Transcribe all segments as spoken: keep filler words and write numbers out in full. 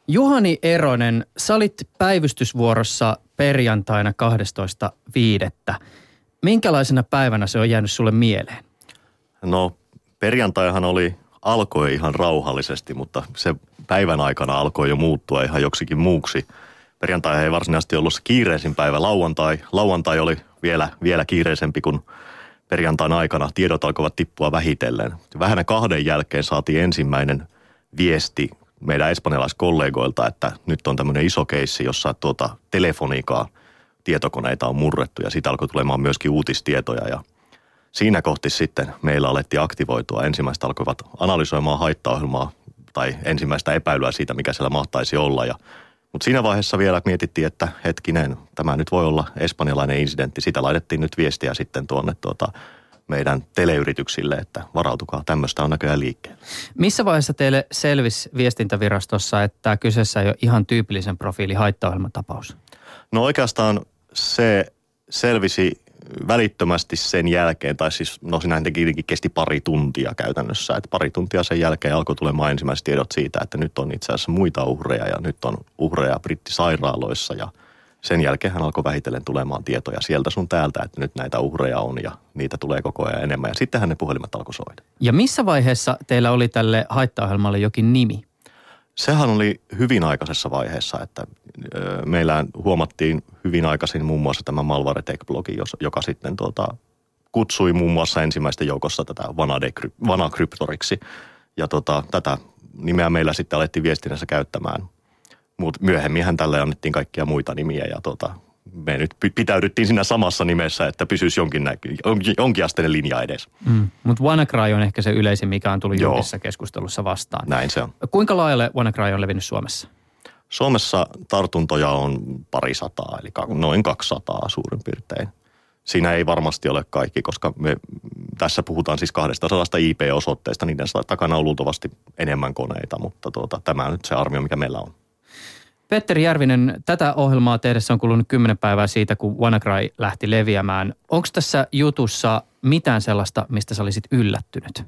Juhani Eronen, sä olit päivystysvuorossa perjantaina kahdestoista viidettä Minkälaisena päivänä se on jäänyt sulle mieleen? No perjantaihan oli, alkoi ihan rauhallisesti, mutta se päivän aikana alkoi jo muuttua ihan joksikin muuksi. Perjantai ei varsinaisesti ollut se kiireisin päivä. Lauantai, lauantai oli vielä, vielä kiireisempi kuin perjantain aikana. Tiedot alkoivat tippua vähitellen. Vähän kahden jälkeen saatiin ensimmäinen viesti meidän espanjalaiskollegoilta, että nyt on tämmöinen iso keissi, jossa tuota telefoniikaa tietokoneita on murrettu ja siitä alkoi tulemaan myöskin uutistietoja ja siinä kohti sitten meillä alettiin aktivoitua. Ensimmäistä alkoivat analysoimaan haittaohjelmaa tai ensimmäistä epäilyä siitä, mikä siellä mahtaisi olla. Ja, mutta siinä vaiheessa vielä mietittiin, että hetkinen, tämä nyt voi olla espanjalainen incidentti. Sitä laitettiin nyt viestiä sitten tuonne tuota meidän teleyrityksille, että varautukaa, tämmöistä on näköjään liikkeellä. Missä vaiheessa teille selvisi viestintävirastossa, että kyseessä ei ole ihan tyypillisen profiili haittaohjelmatapaus? No oikeastaan se selvisi välittömästi sen jälkeen, tai siis no sinähän tietenkin kesti pari tuntia käytännössä, että pari tuntia sen jälkeen alkoi tulemaan ensimmäiset tiedot siitä, että nyt on itse asiassa muita uhreja ja nyt on uhreja brittisairaaloissa ja sen jälkeen hän alkoi vähitellen tulemaan tietoja sieltä sun täältä, että nyt näitä uhreja on ja niitä tulee koko ajan enemmän ja sittenhän ne puhelimet alkoi soida. Ja missä vaiheessa teillä oli tälle haittaohjelmalle jokin nimi? Sehän oli hyvin aikaisessa vaiheessa, että meillä huomattiin hyvin aikaisin muun muassa tämä Malware Tech-blogi, joka sitten tuota, kutsui muun muassa ensimmäisten joukossa tätä Vanakryptoriksi. Ja tota, tätä nimeä meillä sitten alettiin viestinnässä käyttämään. Mutta myöhemminhän tälle annettiin kaikkia muita nimiä ja tota, me nyt pitäydyttiin siinä samassa nimessä, että pysyisi jonkin, nä- jonkin, jonkinasteinen linja edes. Mm. Mutta WannaCry on ehkä se yleisin, mikä on tullut julkisessa keskustelussa vastaan. Näin se on. Kuinka laajalle WannaCry on levinnyt Suomessa? Suomessa tartuntoja on pari sataa, eli noin kaksisataa suurin piirtein. Siinä ei varmasti ole kaikki, koska me tässä puhutaan siis kaksisataa I P-osoitteista. Niiden takana on luultavasti enemmän koneita, mutta tuota, tämä on nyt se arvio, mikä meillä on. Petteri Järvinen, tätä ohjelmaa tehdessä on kulunut kymmenen päivää siitä, kun WannaCry lähti leviämään. Onko tässä jutussa mitään sellaista, mistä sä olisit yllättynyt?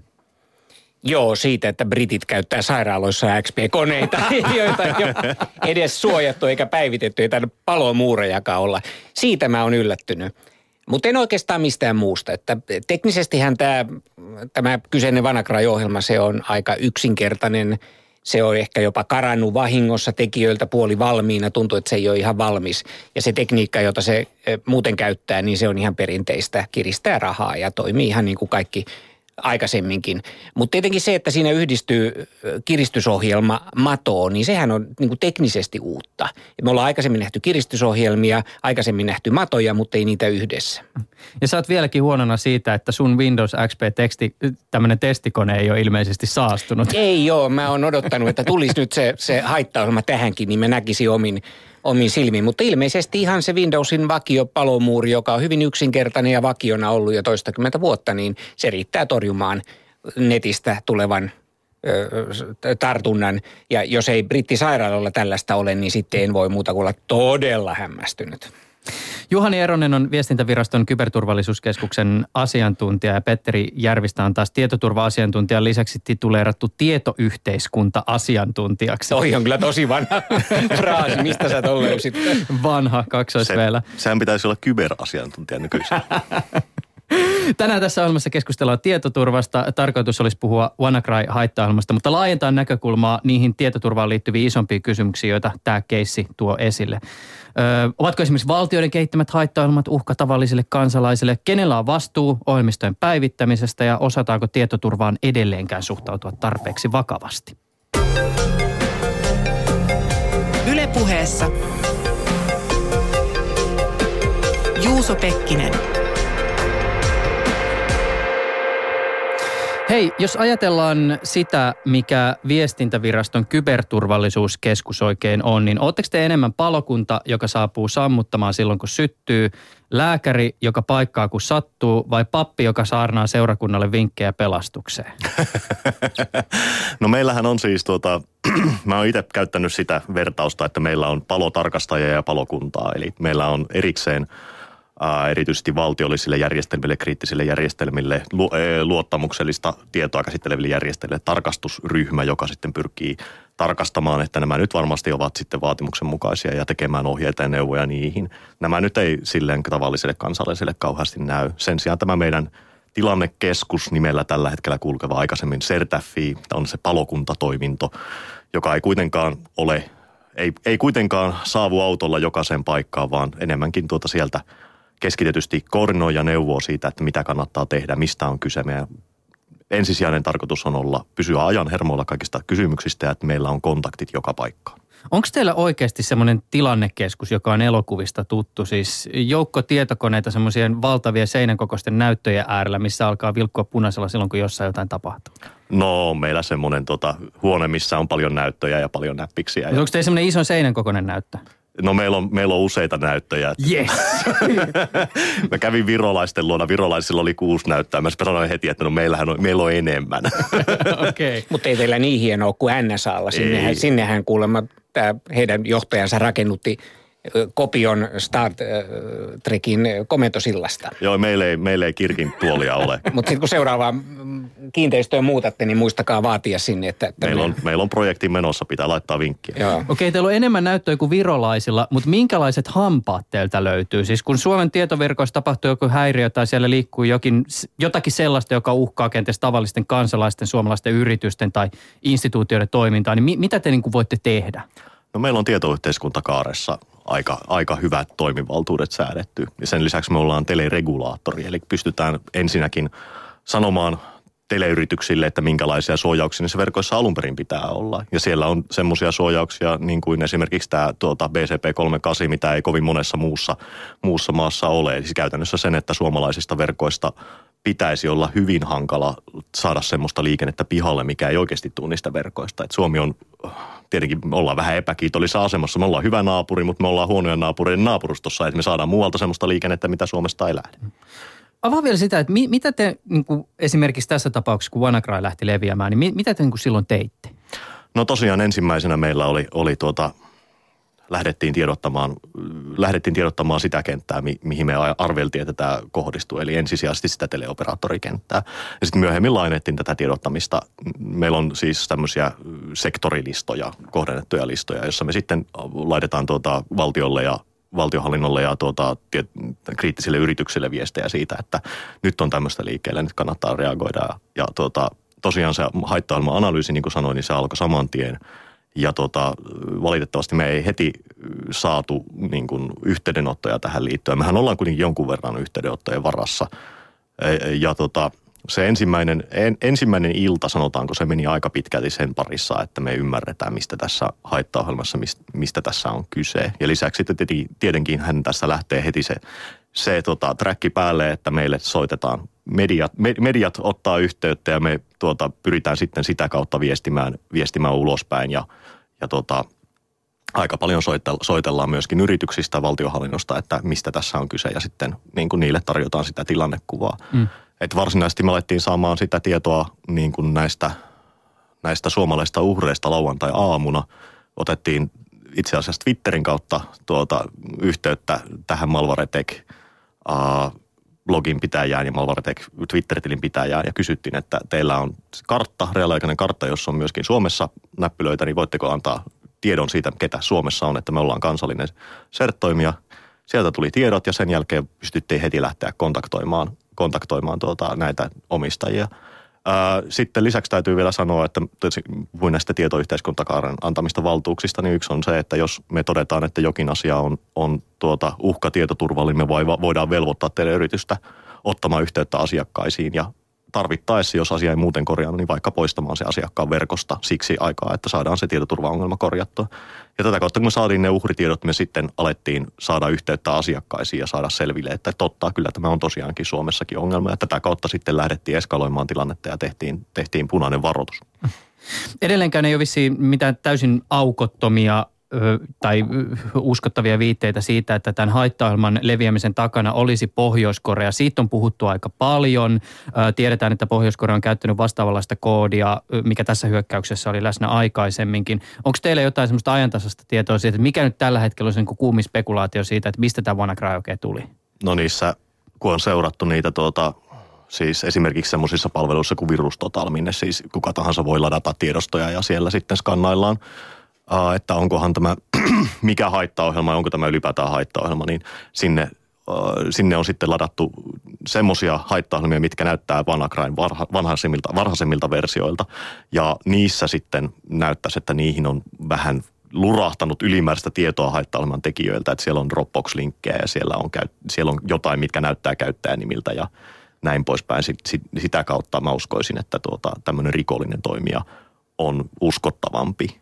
Joo, siitä, että britit käyttää sairaaloissa X P-koneita, joita ei ole edes suojattu eikä päivitetty, ei tänne palomuurejakaan olla. Siitä mä oon yllättynyt. Mutta en oikeastaan mistään muusta. Että teknisestihän tämä, tämä kyseinen WannaCry-ohjelma, se on aika yksinkertainen. Se on ehkä jopa karannut vahingossa tekijöiltä puoli valmiina. Tuntuu, että se ei ole ihan valmis. Ja se tekniikka, jota se muuten käyttää, niin se on ihan perinteistä. Kiristää rahaa ja toimii ihan niin kuin kaikki aikaisemminkin. Mutta tietenkin se, että siinä yhdistyy kiristysohjelma matoon, niin sehän on niin kuin teknisesti uutta. Me ollaan aikaisemmin nähty kiristysohjelmia, aikaisemmin nähty matoja, mutta ei niitä yhdessä. Ja sä oot vieläkin huonona siitä, että sun Windows X P-teksti, tämmöinen testikone ei ole ilmeisesti saastunut. Ei joo, mä oon odottanut, että tulisi nyt se, se haittaohjelma tähänkin, niin mä näkisin omin omiin silmiin, mutta ilmeisesti ihan se Windowsin vakiopalomuuri, joka on hyvin yksinkertainen ja vakiona ollut jo toistakymmentä vuotta, niin se riittää torjumaan netistä tulevan ö, tartunnan. Ja jos ei brittisairaalalla tällaista ole, niin sitten en voi muuta kuin olla todella hämmästynyt. Juhani Eronen on viestintäviraston kyberturvallisuuskeskuksen asiantuntija ja Petteri Järvistä on taas tietoturva-asiantuntijan lisäksi tituleerattu tietoyhteiskunta-asiantuntijaksi. Toi on kyllä tosi vanha fraasi, mistä sä ton löysit? Vanha, kaksoisveellä. Se, sehän pitäisi olla kyberasiantuntija nykyisin. Tänään tässä ohjelmassa keskustellaan tietoturvasta. Tarkoitus olisi puhua WannaCry-haittaohjelmasta, mutta laajentaa näkökulmaa niihin tietoturvaan liittyviin isompiin kysymyksiin, joita tämä keissi tuo esille. Ö, ovatko esimerkiksi valtioiden kehittämät haittaohjelmat uhka tavallisille kansalaisille? Kenellä on vastuu ohjelmistojen päivittämisestä ja osataanko tietoturvaan edelleenkään suhtautua tarpeeksi vakavasti? Yle Puheessa Juuso Pekkinen. Hei, jos ajatellaan sitä, mikä viestintäviraston kyberturvallisuuskeskus oikein on, niin ootteko te enemmän palokunta, joka saapuu sammuttamaan silloin, kun syttyy, lääkäri, joka paikkaa, kun sattuu, vai pappi, joka saarnaa seurakunnalle vinkkejä pelastukseen? No meillähän on siis tuota, mä oon itse käyttänyt sitä vertausta, että meillä on palotarkastajia ja palokuntaa, eli meillä on erikseen ää, erityisesti valtiollisille järjestelmille, kriittisille järjestelmille, lu, e, luottamuksellista tietoa käsitteleville järjestelmille tarkastusryhmä, joka sitten pyrkii tarkastamaan, että nämä nyt varmasti ovat sitten vaatimuksen mukaisia ja tekemään ohjeita ja neuvoja niihin. Nämä nyt ei silleen tavalliselle kansalaiselle kauheasti näy. Sen sijaan tämä meidän tilannekeskus nimellä tällä hetkellä kulkeva aikaisemmin CERTAFI, on se palokuntatoiminto, joka ei kuitenkaan ole, ei, ei kuitenkaan saavu autolla jokaiseen paikkaan, vaan enemmänkin tuota sieltä keskitetysti koordinoi ja neuvoo siitä, että mitä kannattaa tehdä, mistä on kyse. Meidän ensisijainen tarkoitus on olla pysyä ajan hermoilla kaikista kysymyksistä ja että meillä on kontaktit joka paikkaan. Onko teillä oikeasti semmoinen tilannekeskus, joka on elokuvista tuttu, siis joukko tietokoneita semmoisien valtavien seinänkokoisten näyttöjen äärellä, missä alkaa vilkkua punaisella silloin, kun jossain jotain tapahtuu? No, meillä semmoinen tota, huone, missä on paljon näyttöjä ja paljon näppiksiä. Ja... Onko teillä semmoinen iso seinänkokoinen näyttö? No meillä on, meillä on useita näyttöjä. Yes! Mä kävin virolaisten luona. Virolaisilla oli kuusi näyttöä. Mä sanoin heti, että no meillähän on, meillä on enemmän. Okay. Mutta ei teillä niin hienoa ole kuin N S A:lla. Sinnehän, sinnehän kuulemma tämä heidän johtajansa rakennutti kopion Star Trekin komentosillasta. Joo, meillä ei, meillä ei kirkin tuolia ole. Mutta sitten kun seuraavaa kiinteistöä muutatte, niin muistakaa vaatia sinne, että... että meillä, on, meillä on projekti menossa, pitää laittaa vinkkiä. Okei, okay, teillä on enemmän näyttöä kuin virolaisilla, mutta minkälaiset hampaat teiltä löytyy? Siis kun Suomen tietoverkoissa tapahtuu joku häiriö tai siellä liikkuu jokin, jotakin sellaista, joka uhkaa kenties tavallisten kansalaisten, suomalaisten yritysten tai instituutioiden toimintaa, niin mi- mitä te niin kuin voitte tehdä? No meillä on tietoyhteiskuntakaaressa aika, aika hyvät toimivaltuudet säädetty. Ja sen lisäksi me ollaan teleregulaattori, eli pystytään ensinnäkin sanomaan teleyrityksille, että minkälaisia suojauksia niissä verkoissa alun perin pitää olla. Ja siellä on semmoisia suojauksia, niin kuin esimerkiksi tämä tuota B C P kolmekymmentäkahdeksan, mitä ei kovin monessa muussa, muussa maassa ole. Eli siis käytännössä sen, että suomalaisista verkoista pitäisi olla hyvin hankala saada semmoista liikennettä pihalle, mikä ei oikeasti tule niistä verkoista. Et Suomi on, tietenkin me ollaan vähän epäkiitollisessa asemassa. Me ollaan hyvä naapuri, mutta me ollaan huonoja naapureiden naapurustossa, että me saadaan muualta semmoista liikennettä, mitä Suomesta ei lähde. Avaa vielä sitä, että mi, mitä te niin kuin esimerkiksi tässä tapauksessa, kun WannaCry lähti leviämään, niin mi, mitä te niin kuin silloin teitte? No tosiaan ensimmäisenä meillä oli, oli tuota, lähdettiin tiedottamaan, lähdettiin tiedottamaan sitä kenttää, mi, mihin me arveltiin, että tämä kohdistuu, eli ensisijaisesti sitä teleoperaattorikenttää. Ja sitten myöhemmin lainettiin tätä tiedottamista. Meillä on siis tämmöisiä sektorilistoja, kohdennettuja listoja, joissa me sitten laitetaan tuota valtiolle ja valtiohallinnolle ja tuota, tiet, kriittisille yrityksille viestejä siitä, että nyt on tämmöistä liikkeellä, nyt kannattaa reagoida. Ja, ja tuota, tosiaan se haitta-analyysi, niin kuin sanoin, niin se alkoi saman tien. Ja tuota, valitettavasti me ei heti saatu niin kuin yhteydenottoja tähän liittyen. Mehän ollaan kuitenkin jonkun verran yhteydenottojen varassa. Ja tuota, se ensimmäinen, en, ensimmäinen ilta, sanotaanko, se meni aika pitkälti sen parissa, että me ymmärretään, mistä tässä haittaohjelmassa, mistä, mistä tässä on kyse. Ja lisäksi tietenkin, tietenkin hän tässä lähtee heti se, se tota, träkki päälle, että meille soitetaan mediat, mediat ottaa yhteyttä ja me tuota, pyritään sitten sitä kautta viestimään, viestimään ulospäin ja, ja tuota, aika paljon soitellaan myöskin yrityksistä, valtionhallinnosta, että mistä tässä on kyse ja sitten niin kuin niille tarjotaan sitä tilannekuvaa. Mm. Että varsinaisesti me alettiin saamaan sitä tietoa niin kuin näistä, näistä suomalaisista uhreista lauantai-aamuna. Otettiin itse asiassa Twitterin kautta tuota yhteyttä tähän Malwaretech uh, blogin pitäjään ja Malwaretech Twitter-tilin pitäjään ja kysyttiin, että teillä on kartta, reaaliaikainen kartta, jossa on myöskin Suomessa näppylöitä, niin voitteko antaa tiedon siitä, ketä Suomessa on, että me ollaan kansallinen C E R T-toimija. Sieltä tuli tiedot ja sen jälkeen pystyttiin heti lähteä kontaktoimaan, kontaktoimaan tuota, näitä omistajia. Ää, sitten lisäksi täytyy vielä sanoa, että puhuin näistä tietoyhteiskuntakaaren antamista valtuuksista, niin yksi on se, että jos me todetaan, että jokin asia on, on tuota, uhka tietoturvalle, me voidaan velvoittaa teleyritystä ottamaan yhteyttä asiakkaisiin ja tarvittaessa, jos asia ei muuten korjaannu, niin vaikka poistamaan se asiakkaan verkosta siksi aikaa, että saadaan se tietoturvaongelma korjattua. Ja tätä kautta, kun me saatiin ne uhritiedot, me sitten alettiin saada yhteyttä asiakkaisiin ja saada selville, että totta, kyllä tämä on tosiaankin Suomessakin ongelma. Ja tätä kautta sitten lähdettiin eskaloimaan tilannetta ja tehtiin, tehtiin punainen varoitus. Edelleenkään ei ole vissiin mitään täysin aukottomia tai uskottavia viitteitä siitä, että tämän haittaohjelman leviämisen takana olisi Pohjois-Korea. Siitä on puhuttu aika paljon. Tiedetään, että Pohjois-Korea on käyttänyt vastaavanlaista koodia, mikä tässä hyökkäyksessä oli läsnä aikaisemminkin. Onko teillä jotain semmoista ajantasaista tietoa siitä, että mikä nyt tällä hetkellä on se niin kuumin spekulaatio siitä, että mistä tämä WannaCry oikein tuli? No niissä, kun on seurattu niitä tuota, siis esimerkiksi semmoisissa palveluissa kuin Virus Total, minne siis kuka tahansa voi ladata tiedostoja ja siellä sitten skannaillaan, uh, että onkohan tämä, mikä haittaohjelma, onko tämä ylipäätään haittaohjelma, niin sinne, uh, sinne on sitten ladattu semmoisia haittaohjelmia, mitkä näyttää WannaCryn varha, vanhaisemmilta, varhaisemmilta versioilta ja niissä sitten näyttäisi, että niihin on vähän lurahtanut ylimääräistä tietoa haittaohjelman tekijöiltä, että siellä on Dropbox-linkkejä ja siellä on, käy, siellä on jotain, mitkä näyttää käyttäjänimiltä ja näin poispäin. Sitä kautta mä uskoisin, että tuota, tämmöinen rikollinen toimija on uskottavampi.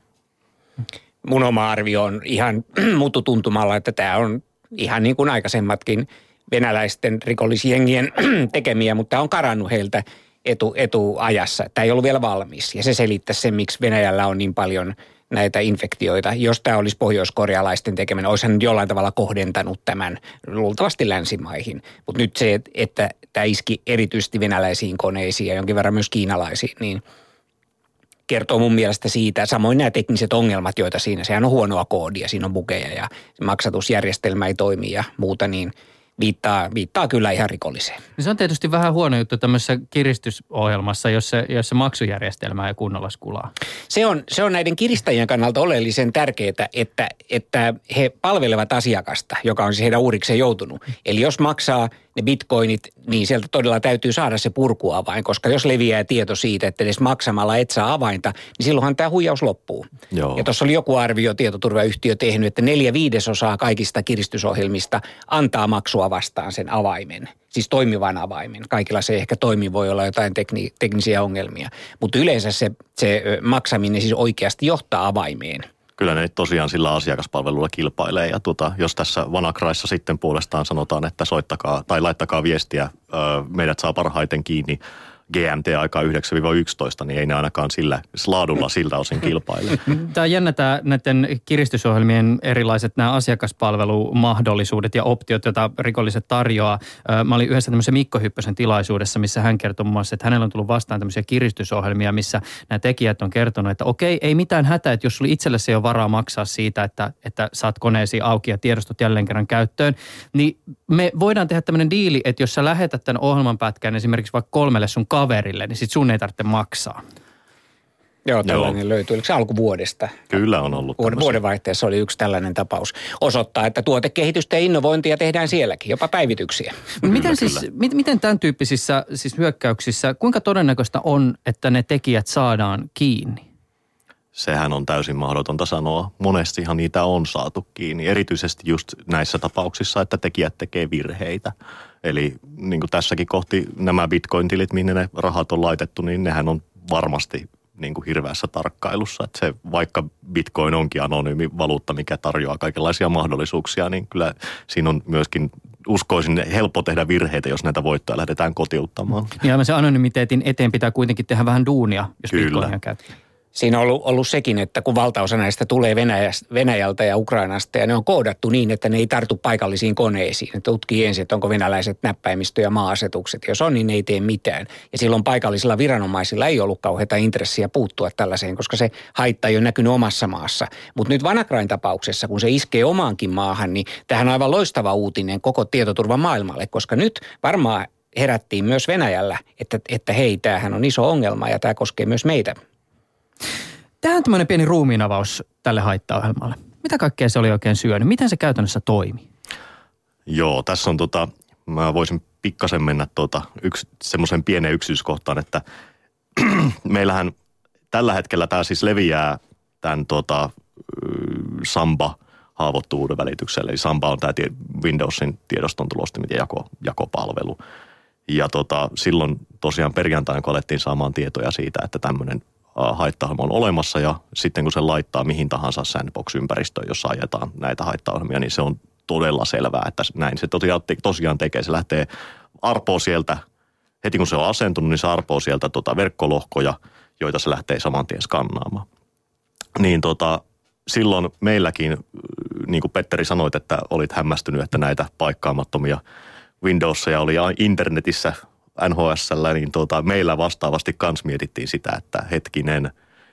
Mun oma arvio on ihan mututuntumalla, että tämä on ihan niin kuin aikaisemmatkin venäläisten rikollisjengien tekemiä, mutta tämä on karannut heiltä etu, etuajassa. Tämä ei ollut vielä valmis ja se selittää sen, miksi Venäjällä on niin paljon näitä infektioita. Jos tämä olisi pohjoiskorealaisten tekeminen, olisihan nyt jollain tavalla kohdentanut tämän luultavasti länsimaihin. Mutta nyt se, että tämä iski erityisesti venäläisiin koneisiin ja jonkin verran myös kiinalaisiin, niin kertoo mun mielestä siitä. Samoin nämä tekniset ongelmat, joita siinä, sehän on huonoa koodia, siinä on bugeja ja maksatusjärjestelmä ei toimi ja muuta, niin Viittaa, viittaa kyllä ihan rikolliseen. Se on tietysti vähän huono juttu tämmöisessä kiristysohjelmassa, jos se, jos se maksujärjestelmä ei kunnolla skulaa. Se on, se on näiden kiristäjien kannalta oleellisen tärkeää, että, että he palvelevat asiakasta, joka on siis heidän uurikseen joutunut. Eli jos maksaa ne bitcoinit, niin sieltä todella täytyy saada se purkuavain, koska jos leviää tieto siitä, että edes maksamalla et saa avainta, niin silloinhan tämä huijaus loppuu. Joo. Ja tuossa oli joku arvio tietoturvayhtiö tehnyt, että neljä viidesosaa kaikista kiristysohjelmista antaa maksua vastaan sen avaimen, siis toimivan avaimen. Kaikilla se ehkä toimi, voi olla jotain tekni, teknisiä ongelmia, mutta yleensä se, se maksaminen siis oikeasti johtaa avaimeen. Kyllä ne tosiaan sillä asiakaspalvelulla kilpailee ja tuota, jos tässä WannaCryssa sitten puolestaan sanotaan, että soittakaa tai laittakaa viestiä, meidät saa parhaiten kiinni G M T-aikaa yhdeksän yksitoista, niin ei ne ainakaan sillä laadulla siltä osin kilpaile. Tämä on jännä tämä näiden kiristysohjelmien erilaiset nämä asiakaspalvelumahdollisuudet ja optiot, joita rikolliset tarjoaa. Mä olin yhdessä tämmöisen Mikko Hyppösen tilaisuudessa, missä hän kertoi muun muassa, että hänellä on tullut vastaan tämmöisiä kiristysohjelmia, missä nämä tekijät on kertonut, että okei, ei mitään hätää, että jos sulla itsellesi ei ole varaa maksaa siitä, että, että saat koneesi auki ja tiedostot jälleen kerran käyttöön, niin me voidaan tehdä tämmöinen diili, että jos sä lähetät tämän ohjelmanpätkän esimerkiksi vaikka kolmelle sun kaverille, niin sit sun ei tarvitse maksaa. Joo, tällainen Joo. löytyy. Oliko se alkuvuodesta? Kyllä on ollut. Vuoden, vuodenvaihteessa oli yksi tällainen tapaus. Osoittaa, että tuotekehitystä ja innovointia tehdään sielläkin, jopa päivityksiä. Miten, siis, miten tämän tyyppisissä siis hyökkäyksissä, kuinka todennäköistä on, että ne tekijät saadaan kiinni? Sehän on täysin mahdotonta sanoa. Monestihan niitä on saatu kiinni, erityisesti just näissä tapauksissa, että tekijät tekee virheitä. Eli niin kuin tässäkin kohti nämä bitcoin-tilit, minne ne rahat on laitettu, niin nehän on varmasti niin kuin hirveässä tarkkailussa. Että se, vaikka bitcoin onkin anonyymi valuutta, mikä tarjoaa kaikenlaisia mahdollisuuksia, niin kyllä siinä on myöskin, uskoisin, helppo tehdä virheitä, jos näitä voittoja lähdetään kotiuttamaan. Ja se anonymiteetin eteen pitää kuitenkin tehdä vähän duunia, jos kyllä. bitcoinia käyttää. Siinä on ollut, ollut sekin, että kun valtaosa näistä tulee Venäjältä ja Ukrainasta ja ne on koodattu niin, että ne ei tartu paikallisiin koneisiin. Ne tutkii ensin, että onko venäläiset näppäimistö- ja maa-asetukset. Jos on, niin ne ei tee mitään. Ja silloin paikallisilla viranomaisilla ei ollut kauheata intressiä puuttua tällaiseen, koska se haitta ei ole näkynyt omassa maassa. Mutta nyt WannaCryn tapauksessa, kun se iskee omaankin maahan, niin tämähän on aivan loistava uutinen koko tietoturvan maailmalle, koska nyt varmaan herättiin myös Venäjällä, että, että hei, tämähän on iso ongelma ja tämä koskee myös meitä. Tämä on tämmöinen pieni ruumiinavaus tälle haittaohjelmalle. Mitä kaikkea se oli oikein syönyt? Miten se käytännössä toimi? Joo, tässä on tota, mä voisin pikkasen mennä tota yksi, semmoisen pienen yksityiskohtaan, että meillähän tällä hetkellä tämä siis leviää tämän tota, Samba-haavoittuvuuden välityksellä. Eli Samba on tämä Windowsin tiedoston tulostimet ja jako, jakopalvelu. Ja tota, silloin tosiaan perjantaina, kun alettiin saamaan tietoja siitä, että tämmöinen haittaohjelma on olemassa ja sitten kun se laittaa mihin tahansa sandbox-ympäristöön, jossa ajetaan näitä haittaohjelmia, niin se on todella selvää, että näin se tosiaan tekee. Se lähtee arpoo sieltä, heti kun se on asentunut, niin se arpoo sieltä tota verkkolohkoja, joita se lähtee saman tien skannaamaan. Niin tota, silloin meilläkin, niin kuin Petteri sanoit, että olit hämmästynyt, että näitä paikkaamattomia Windowsia oli internetissä N H S:llä, niin tuota, meillä vastaavasti kans mietittiin sitä, että hetkinen,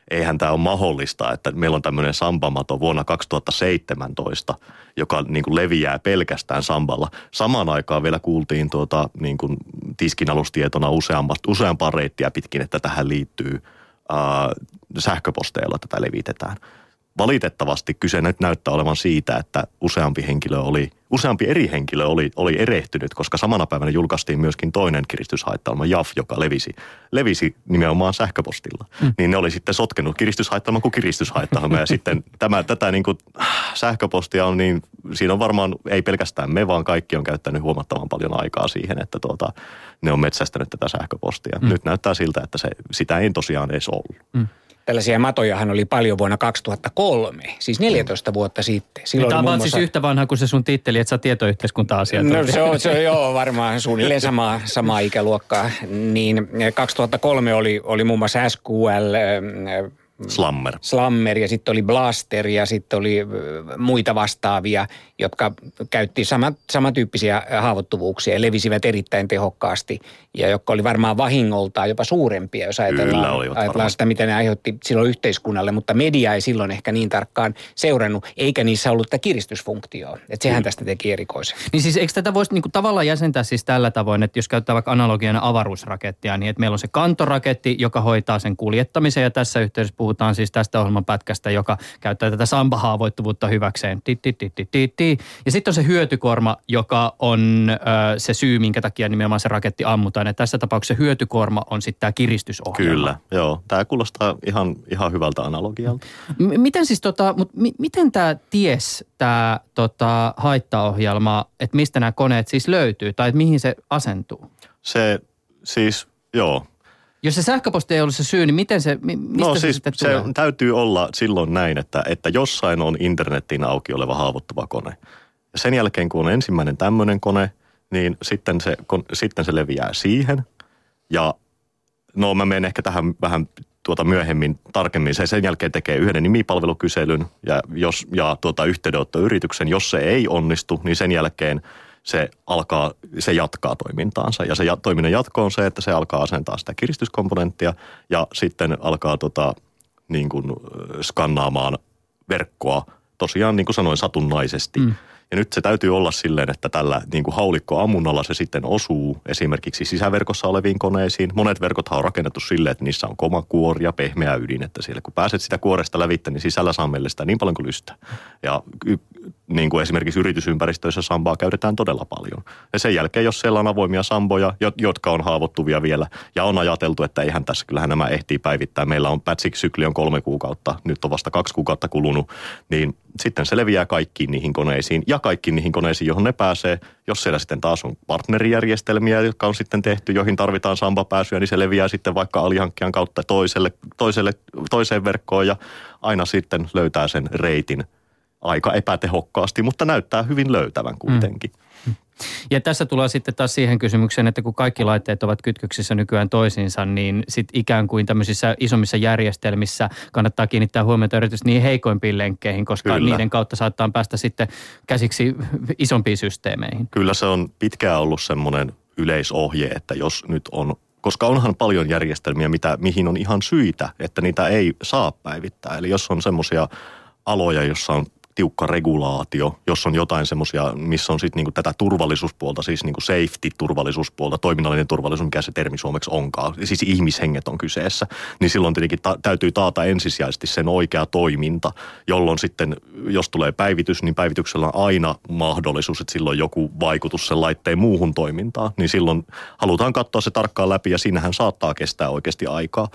eihän tämä ole mahdollista, että meillä on tämmöinen sambamato vuonna kaksituhattaseitsemäntoista, joka niin kuin leviää pelkästään samballa. Samaan aikaan vielä kuultiin tuota, niin kuin tiskinalustietona useampaa reittiä pitkin, että tähän liittyy ää, sähköposteilla tätä levitetään. Valitettavasti kyse nyt näyttää olevan siitä, että useampi henkilö oli, useampi eri henkilö oli, oli erehtynyt, koska samana päivänä julkaistiin myöskin toinen kiristyshaittailma J A F, joka levisi, levisi nimenomaan sähköpostilla. Mm. Niin ne oli sitten sotkenut kiristyshaittailma kuin kiristyshaittailma ja sitten tämä, tätä niin kuin sähköpostia on niin, siinä on varmaan ei pelkästään me, vaan kaikki on käyttänyt huomattavan paljon aikaa siihen, että tuota, ne on metsästänyt tätä sähköpostia. Mm. Nyt näyttää siltä, että se, sitä ei tosiaan edes ollut. Mm. Tällaisia matojahan oli paljon vuonna kaksituhattakolme, siis neljätoista vuotta sitten. Silloin tämä on muassa... siis yhtä vanha kuin se sun titteli, että sä tietoyhteiskunta-asiantuntija. No se on, se on joo, varmaan suunnilleen samaa, samaa ikäluokkaa. Niin kaksituhattakolme oli, oli muun muassa S Q L... Slammer. Slammer ja sitten oli Blaster ja sitten oli muita vastaavia, jotka käytti samat, samantyyppisiä haavoittuvuuksia ja levisivät erittäin tehokkaasti ja jotka oli varmaan vahingoltaan jopa suurempia, jos ajatellaan, ajatellaan sitä, mitä ne aiheutti silloin yhteiskunnalle, mutta media ei silloin ehkä niin tarkkaan seurannut, eikä niissä ollut tätä kiristysfunktioa. Että sehän mm. tästä teki erikoisen. Niin siis eikö tätä voisi niinku tavallaan jäsentää siis tällä tavoin, että jos käyttää vaikka analogiana avaruusrakettia, niin että meillä on se kantoraketti, joka hoitaa sen kuljettamisen ja tässä yhteydessä puhutaan siis tästä ohjelmanpätkästä, joka käyttää tätä samba-haavoittuvuutta hyväkseen. Ja sitten on se hyötykorma, joka on ö, se syy, minkä takia nimenomaan se raketti ammutaan. Ja tässä tapauksessa hyötykorma on sitten tämä kiristysohjelma. Kyllä, joo. Tämä kuulostaa ihan, ihan hyvältä analogialta. M- miten siis tota, mut mi- miten tämä ties, tämä tota, haittaohjelma, että mistä nämä koneet siis löytyy tai että mihin se asentuu? Se siis, joo. Jos se sähköposti ei ollut se syy, niin miten se, mistä no, se siis sitten se tulee? täytyy olla silloin näin, että, että jossain on internetin auki oleva haavoittuva kone. Ja sen jälkeen, kun on ensimmäinen tämmöinen kone, niin sitten se, sitten se leviää siihen. Ja no mä menen ehkä tähän vähän tuota myöhemmin tarkemmin. Se sen jälkeen tekee yhden nimipalvelukyselyn ja, jos, ja tuota yhteydenottoyrityksen. Jos se ei onnistu, niin sen jälkeen se alkaa, se jatkaa toimintaansa. Ja se ja, toiminnan jatko on se, että se alkaa asentaa sitä kiristyskomponenttia ja sitten alkaa tota, niin kuin, skannaamaan verkkoa tosiaan niin kuin sanoin satunnaisesti. Mm. Ja nyt se täytyy olla silleen, että tällä niin kuin haulikkoammunnalla se sitten osuu esimerkiksi sisäverkossa oleviin koneisiin. Monet verkothan on rakennettu silleen, että niissä on koma kuori ja pehmeä ydin, että siellä kun pääset sitä kuoresta lävittä, niin sisällä saa mellestää niin paljon kuin lystää. Ja niin kuin esimerkiksi yritysympäristöissä sambaa käytetään todella paljon. Ja sen jälkeen, jos siellä on avoimia samboja, jotka on haavoittuvia vielä, ja on ajateltu, että eihän tässä, kyllähän nämä ehtii päivittää. Meillä on patch-sykli on kolme kuukautta, nyt on vasta kaksi kuukautta kulunut, niin sitten se leviää kaikkiin niihin koneisiin ja kaikkiin niihin koneisiin, johon ne pääsee. Jos siellä sitten taas on partnerijärjestelmiä, jotka on sitten tehty, joihin tarvitaan samba-pääsyä, niin se leviää sitten vaikka alihankkijan kautta toiselle, toiselle, toiseen verkkoon ja aina sitten löytää sen reitin aika epätehokkaasti, mutta näyttää hyvin löytävän kuitenkin. Mm. Ja tässä tulee sitten taas siihen kysymykseen, että kun kaikki laitteet ovat kytköksissä nykyään toisiinsa, niin sitten ikään kuin tämmöisissä isommissa järjestelmissä kannattaa kiinnittää huomiota erityisesti niihin heikoimpiin lenkkeihin, koska Kyllä. niiden kautta saattaa päästä sitten käsiksi isompiin systeemeihin. Kyllä se on pitkään ollut semmoinen yleisohje, että jos nyt on, koska onhan paljon järjestelmiä, mitä, mihin on ihan syitä, että niitä ei saa päivittää. Eli jos on semmoisia aloja, jossa on tiukka regulaatio, jos on jotain semmoisia, missä on sitten niinku tätä turvallisuuspuolta, siis niinku safety-turvallisuuspuolta, toiminnallinen turvallisuus, mikä se termi suomeksi onkaan, siis ihmishenget on kyseessä, niin silloin tietenkin ta- täytyy taata ensisijaisesti sen oikea toiminta, jolloin sitten, jos tulee päivitys, niin päivityksellä on aina mahdollisuus, että silloin joku vaikutus sen laitteen muuhun toimintaan, niin silloin halutaan katsoa se tarkkaan läpi ja siinähän saattaa kestää oikeasti aikaa.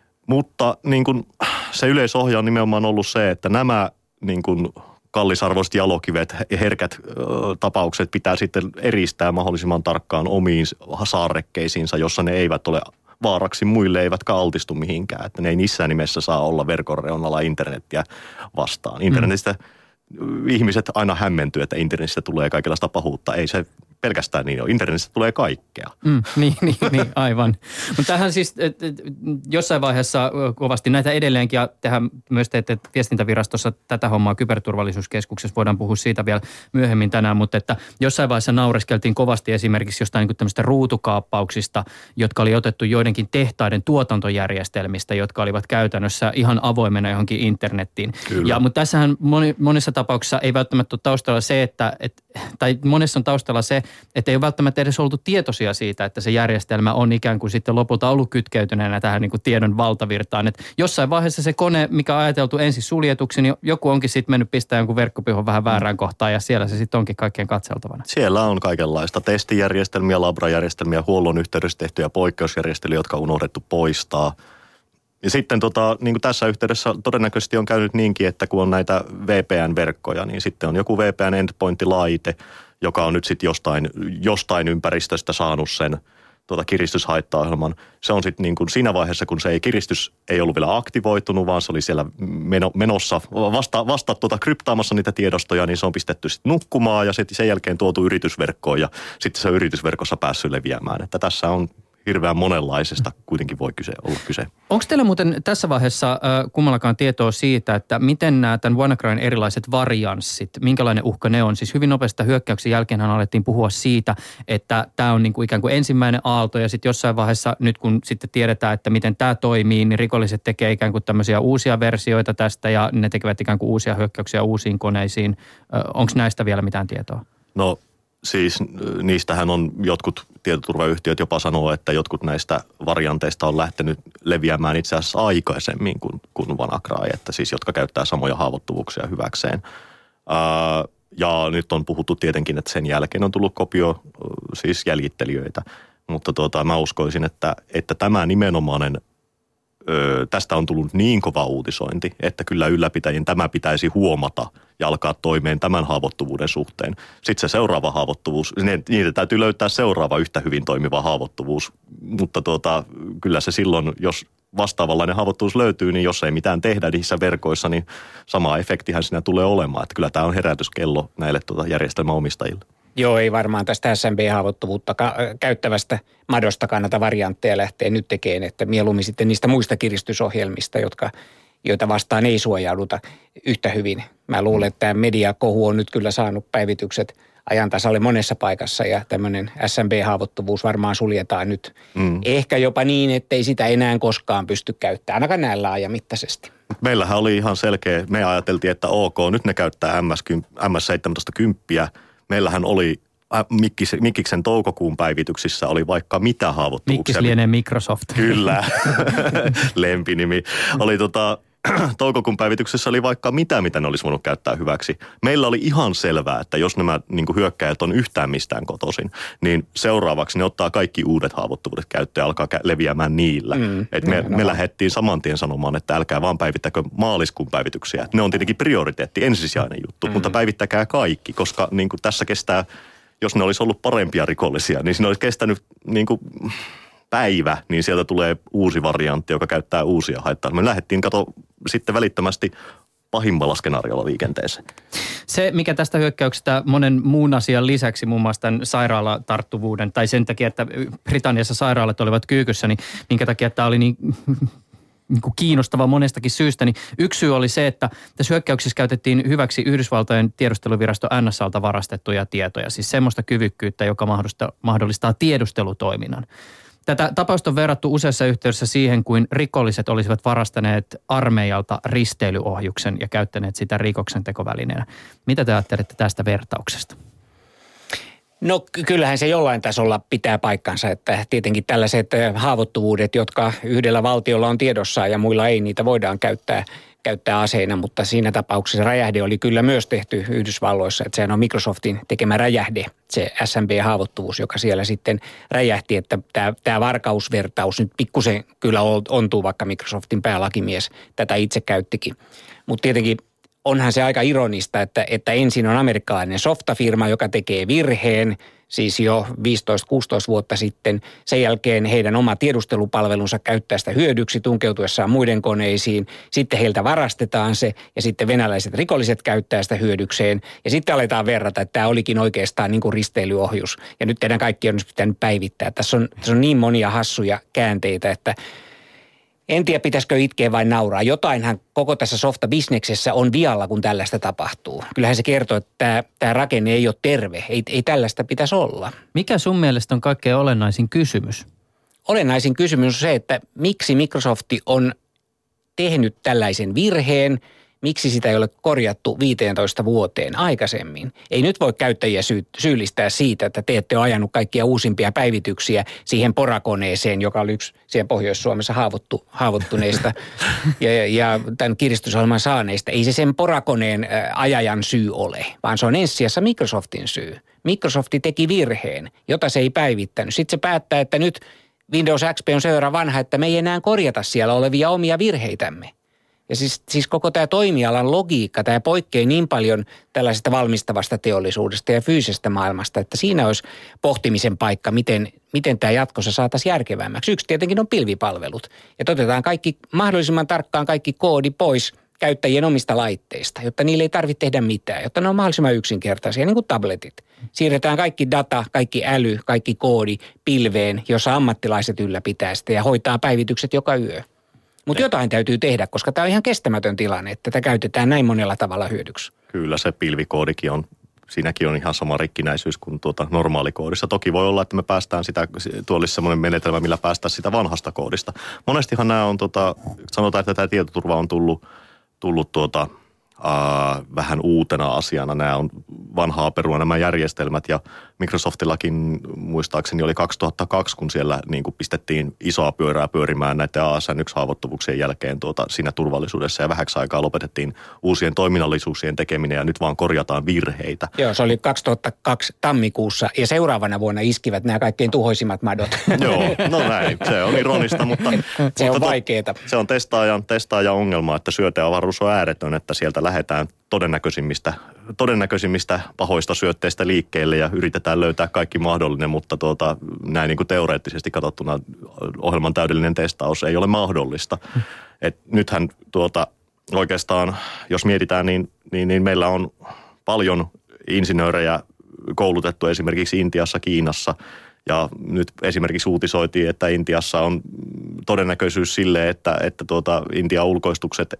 Mutta niin kun, se yleisohja on nimenomaan ollut se, että nämä niin kun kallisarvoiset jalokivet, herkät ö, tapaukset pitää sitten eristää mahdollisimman tarkkaan omiin saarrekkeisiinsa, jossa ne eivät ole vaaraksi muille, eivätkä altistu mihinkään. Että ne ei missään nimessä saa olla verkon reunalla internetiä vastaan. Internetistä mm. ihmiset aina hämmentyy, että internetistä tulee kaikenlaista pahuutta. Ei se pelkästään niin, internetissä tulee kaikkea. Mm, niin, niin, niin, aivan. Mutta tähän siis et, et, jossain vaiheessa kovasti näitä edelleenkin, ja tehän myös teette viestintävirastossa tätä hommaa kyberturvallisuuskeskuksessa, voidaan puhua siitä vielä myöhemmin tänään, mutta että jossain vaiheessa naureskeltiin kovasti esimerkiksi jostain niin tämmöistä ruutukaappauksista, jotka oli otettu joidenkin tehtaiden tuotantojärjestelmistä, jotka olivat käytännössä ihan avoimena johonkin internettiin. Ja, mutta tässähän moni, monissa tapauksissa ei välttämättä ole taustalla se, että, et, tai monessa on taustalla se, että ei ole välttämättä edes oltu tietoisia siitä, että se järjestelmä on ikään kuin sitten lopulta ollut kytkeytyneenä tähän niin kuin tiedon valtavirtaan. Että jossain vaiheessa se kone, mikä on ajateltu ensin suljetuksi, niin joku onkin sitten mennyt pistää jonkun verkkopihon vähän väärään kohtaan ja siellä se sitten onkin kaikkien katseltavana. Siellä on kaikenlaista testijärjestelmiä, labrajärjestelmiä, huollon yhteydessä tehtyjä poikkeusjärjestelyjä, jotka on unohdettu poistaa. Ja sitten tota, niin kuin tässä yhteydessä todennäköisesti on käynyt niinkin, että kun on näitä V P N-verkkoja, niin sitten on joku V P N endpoint-laite, joka on nyt sitten jostain, jostain ympäristöstä saanut sen tuota kiristyshaittaohjelman. Se on sitten niin kuin siinä vaiheessa, kun se ei, kiristys ei ollut vielä aktivoitunut, vaan se oli siellä meno, menossa vasta, vasta tuota kryptaamassa niitä tiedostoja, niin se on pistetty sitten nukkumaan ja sitten sen jälkeen tuotu yritysverkkoon ja sitten se on yritysverkossa päässyt leviämään. Että tässä on hirveän monenlaisesta kuitenkin voi kyse, olla kyse. Onko teillä muuten tässä vaiheessa äh, kummallakaan tietoa siitä, että miten nämä tämän WannaCryn erilaiset varianssit, minkälainen uhka ne on? Siis hyvin nopeasta hyökkäyksen jälkeenhän alettiin puhua siitä, että tämä on niin kuin ikään kuin ensimmäinen aalto ja sitten jossain vaiheessa nyt kun sitten tiedetään, että miten tämä toimii, niin rikolliset tekee ikään kuin tämmöisiä uusia versioita tästä ja ne tekevät ikään kuin uusia hyökkäyksiä uusiin koneisiin. Äh, Onko näistä vielä mitään tietoa? No siis niistähän on jotkut tietoturvayhtiöt jopa sanoo, että jotkut näistä varianteista on lähtenyt leviämään itse asiassa aikaisemmin kuin, kuin WannaCry, että siis jotka käyttää samoja haavoittuvuuksia hyväkseen. Ää, ja nyt on puhuttu tietenkin, että sen jälkeen on tullut kopio, siis jäljittelijöitä, mutta tuota, mä uskoisin, että, että tämä nimenomainen Öö, tästä on tullut niin kova uutisointi, että kyllä ylläpitäjien tämä pitäisi huomata ja alkaa toimeen tämän haavoittuvuuden suhteen. Sitten se seuraava haavoittuvuus, niitä täytyy löytää seuraava yhtä hyvin toimiva haavoittuvuus, mutta tuota, kyllä se silloin, jos vastaavanlainen haavoittuvuus löytyy, niin jos ei mitään tehdä niissä verkoissa, niin sama efektihän siinä tulee olemaan. Että kyllä tämä on herätyskello näille tuota järjestelmäomistajille. Joo, ei varmaan tästä S M B-haavoittuvuutta ka- käyttävästä madosta kannata variantteja lähteä nyt tekemään, että mieluummin sitten niistä muista kiristysohjelmista, jotka, joita vastaan ei suojauduta yhtä hyvin. Mä luulen, että tämä mediakohu on nyt kyllä saanut päivitykset ajan tasalle monessa paikassa ja tämmöinen S M B-haavoittuvuus varmaan suljetaan nyt. Mm. Ehkä jopa niin, ettei sitä enää koskaan pysty käyttämään, ainakaan näin laajamittaisesti. Meillähän oli ihan selkeä, me ajateltiin, että ok, nyt ne käyttää M S seitsemäntoista kymmenen. Meillähän oli Mikkis, Mikkiksen toukokuun päivityksissä oli vaikka mitä haavoittuvuuksia. Mikkis lienee Microsoft. Kyllä, lempinimi. Oli tota, toukokuun päivityksessä oli vaikka mitä, mitä ne olisi voinut käyttää hyväksi. Meillä oli ihan selvää, että jos nämä niin kuin hyökkäjät on yhtään mistään kotoisin, niin seuraavaksi ne ottaa kaikki uudet haavoittuvuudet käyttöön ja alkaa leviämään niillä. Mm, Et me, me lähdettiin saman tien sanomaan, että älkää vaan päivittäkö maaliskuun päivityksiä. Ne on tietenkin prioriteetti, ensisijainen juttu, mm. mutta päivittäkää kaikki, koska niin kuin tässä kestää, jos ne olisi ollut parempia rikollisia, niin siinä olisi kestänyt niin kuin päivä, niin sieltä tulee uusi variantti, joka käyttää uusia haittaa. Me lähdettiin kato sitten välittömästi pahimmalla skenaariolla liikenteeseen. Se, mikä tästä hyökkäyksestä monen muun asian lisäksi, muun muassa tämän sairaalatarttuvuuden, tai sen takia, että Britanniassa sairaalat olivat kyykyssä, niin minkä takia tämä oli niin, niin kuin kiinnostava monestakin syystä, niin yksi syy oli se, että tässä hyökkäyksessä käytettiin hyväksi Yhdysvaltojen tiedusteluvirasto N S A:lta varastettuja tietoja, siis semmoista kyvykkyyttä, joka mahdollistaa tiedustelutoiminnan. Tätä tapausta on verrattu useassa yhteydessä siihen, kuin rikolliset olisivat varastaneet armeijalta risteilyohjuksen ja käyttäneet sitä rikoksen tekovälineenä. Mitä te ajattelette tästä vertauksesta? No kyllähän se jollain tasolla pitää paikkansa, että tietenkin tällaiset haavoittuvuudet, jotka yhdellä valtiolla on tiedossaan ja muilla ei, niitä voidaan käyttää käyttää aseina, mutta siinä tapauksessa räjähde oli kyllä myös tehty Yhdysvalloissa, että sehän on Microsoftin tekemä räjähde, se S M B-haavoittuvuus, joka siellä sitten räjähti, että tämä, tämä varkausvertaus nyt pikkusen kyllä ontuu, vaikka Microsoftin päälakimies tätä itse käyttikin. Mutta tietenkin onhan se aika ironista, että, että ensin on amerikkalainen softafirma, joka tekee virheen, siis jo viisitoista kuusitoista vuotta sitten. Sen jälkeen heidän oma tiedustelupalvelunsa käyttää sitä hyödyksi tunkeutuessaan muiden koneisiin. Sitten heiltä varastetaan se ja sitten venäläiset rikolliset käyttää sitä hyödykseen. Ja sitten aletaan verrata, että tämä olikin oikeastaan niin kuin risteilyohjus. Ja nyt teidän kaikki on pitänyt päivittää. Tässä on, tässä on niin monia hassuja käänteitä, että en tiedä, pitäisikö itkeä vai nauraa. Jotainhan koko tässä softabisneksessä on vialla, kun tällaista tapahtuu. Kyllähän se kertoo, että tämä, tämä rakenne ei ole terve. Ei, ei tällaista pitäisi olla. Mikä sun mielestä on kaikkein olennaisin kysymys? Olennaisin kysymys on se, että miksi Microsoft on tehnyt tällaisen virheen, miksi sitä ei ole korjattu viisitoista vuoteen aikaisemmin. Ei nyt voi käyttäjiä syy- syyllistää siitä, että te ette ole ajanut kaikkia uusimpia päivityksiä siihen porakoneeseen, joka oli yksi siihen Pohjois-Suomessa haavoittu, haavoittuneista ja, ja tämän kiristysohjelman saaneista. Ei se sen porakoneen ajajan syy ole, vaan se on ensisijassa Microsoftin syy. Microsoft teki virheen, jota se ei päivittänyt. Sitten se päättää, että nyt Windows X P on sen verran vanha, että me ei enää korjata siellä olevia omia virheitämme. Ja siis, siis koko tämä toimialan logiikka, tämä poikkeaa niin paljon tällaisesta valmistavasta teollisuudesta ja fyysisestä maailmasta, että siinä olisi pohtimisen paikka, miten, miten tämä jatkossa saataisiin järkevämmäksi. Yksi tietenkin on pilvipalvelut. Ja otetaan kaikki, mahdollisimman tarkkaan kaikki koodi pois käyttäjien omista laitteista, jotta niille ei tarvitse tehdä mitään, jotta ne on mahdollisimman yksinkertaisia, niin kuin tabletit. Siirretään kaikki data, kaikki äly, kaikki koodi pilveen, jossa ammattilaiset ylläpitää sitä ja hoitaa päivitykset joka yö. Mutta jotain täytyy tehdä, koska tämä on ihan kestämätön tilanne, että tätä käytetään näin monella tavalla hyödyksi. Kyllä se pilvikoodikin on, siinäkin on ihan sama rikkinäisyys kuin tuota normaalikoodissa. Toki voi olla, että me päästään sitä, tuo olisi semmoinen menetelmä, millä päästään sitä vanhasta koodista. Monestihan nämä on, tota, sanotaan, että tämä tietoturva on tullut, tullut tuota, Uh, vähän uutena asiana. Nämä on vanhaa perua nämä järjestelmät ja Microsoftillakin muistaakseni oli kaksituhattakaksi, kun siellä niin kuin pistettiin isoa pyörää pyörimään näiden A S N yksi-haavoittuvuuksien jälkeen tuota, siinä turvallisuudessa ja vähäksi aikaa lopetettiin uusien toiminnallisuuksien tekeminen ja nyt vaan korjataan virheitä. Joo, se oli kaksituhattakaksi tammikuussa ja seuraavana vuonna iskivät nämä kaikkein tuhoisimmat madot. Joo, no näin. Se on ironista, mutta se on vaikeeta. Se on testaajan, testaajan ongelma, että syöteavaruus on ääretön, että sieltä lähdetään todennäköisimmistä, todennäköisimmistä pahoista syötteistä liikkeelle ja yritetään löytää kaikki mahdollinen, mutta tuota, näin niin kuin teoreettisesti katsottuna ohjelman täydellinen testaus ei ole mahdollista. Et nythän tuota, oikeastaan, jos mietitään, niin, niin, niin meillä on paljon insinöörejä koulutettu esimerkiksi Intiassa, Kiinassa. Ja nyt esimerkiksi uutisoitiin, että Intiassa on todennäköisyys sille, että, että tuota, Intian ulkoistukset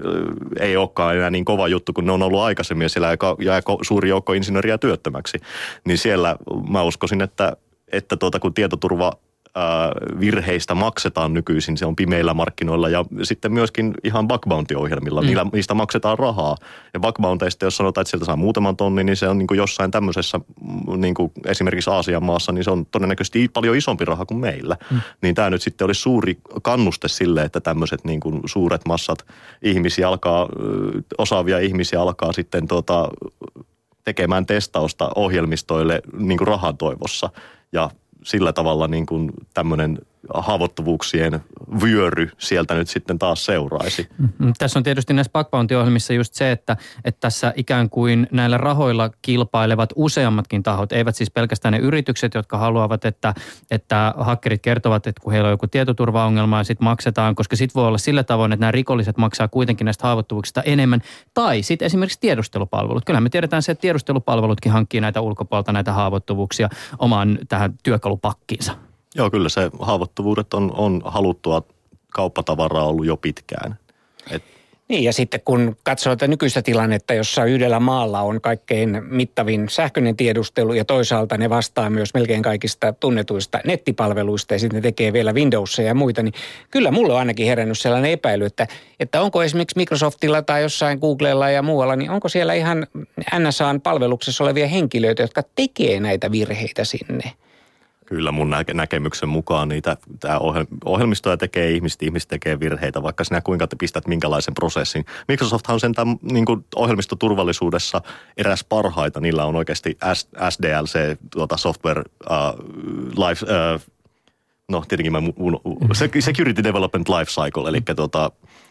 ei olekaan enää niin kova juttu, kun ne on ollut aikaisemmin ja siellä jää suuri joukko insinööriä työttömäksi. Niin siellä mä uskoisin, että, että tuota, kun tietoturva virheistä maksetaan nykyisin, se on pimeillä markkinoilla ja sitten myöskin ihan bug bounty-ohjelmilla, mm. millä, niistä maksetaan rahaa. Ja bug bounteista, jos sanotaan, että sieltä saa muutaman tonni, niin se on niin kuin jossain tämmöisessä, niin kuin esimerkiksi Aasian maassa, niin se on todennäköisesti paljon isompi raha kuin meillä. Mm. Niin tämä nyt sitten olisi suuri kannuste sille, että tämmöiset niin kuin suuret massat ihmisiä alkaa, osaavia ihmisiä alkaa sitten tuota, tekemään testausta ohjelmistoille niin kuin rahan toivossa ja sillä tavalla niin kuin tämmöinen haavoittuvuuksien vyöry sieltä nyt sitten taas seuraisi. Mm-hmm. Tässä on tietysti näissä bug bounty-ohjelmissa just se, että, että tässä ikään kuin näillä rahoilla kilpailevat useammatkin tahot, eivät siis pelkästään ne yritykset, jotka haluavat, että, että hakkerit kertovat, että kun heillä on joku tietoturvaongelma ja sitten maksetaan, koska sitten voi olla sillä tavoin, että nämä rikolliset maksaa kuitenkin näistä haavoittuvuuksista enemmän. Tai sitten esimerkiksi tiedustelupalvelut. Kyllähän me tiedetään se, että tiedustelupalvelutkin hankkii näitä ulkopuolta näitä haavoittuvuuksia omaan tähän työkalupakkiinsa. Joo, kyllä se haavoittuvuudet on, on haluttua kauppatavaraa ollut jo pitkään. Et Niin ja sitten kun katsoo tätä nykyistä tilannetta, jossa yhdellä maalla on kaikkein mittavin sähköinen tiedustelu ja toisaalta ne vastaa myös melkein kaikista tunnetuista nettipalveluista ja sitten ne tekee vielä Windowsia ja muita, niin kyllä mulle on ainakin herännyt sellainen epäily, että, että onko esimerkiksi Microsoftilla tai jossain Googlella ja muualla, niin onko siellä ihan N S A:n palveluksessa olevia henkilöitä, jotka tekee näitä virheitä sinne? Kyllä mun nä- näkemyksen mukaan niitä tämä ohjelmistoja tekee ihmiset, ihmiset tekee virheitä, vaikka sinä kuinka te pistät minkälaisen prosessin. Microsofthan on sentään niin kuin ohjelmistoturvallisuudessa eräs parhaita. Niillä on oikeasti S D L C, tuota software uh, life, uh, no tietenkin mä mun, Security Development Life Cycle, eli tuota,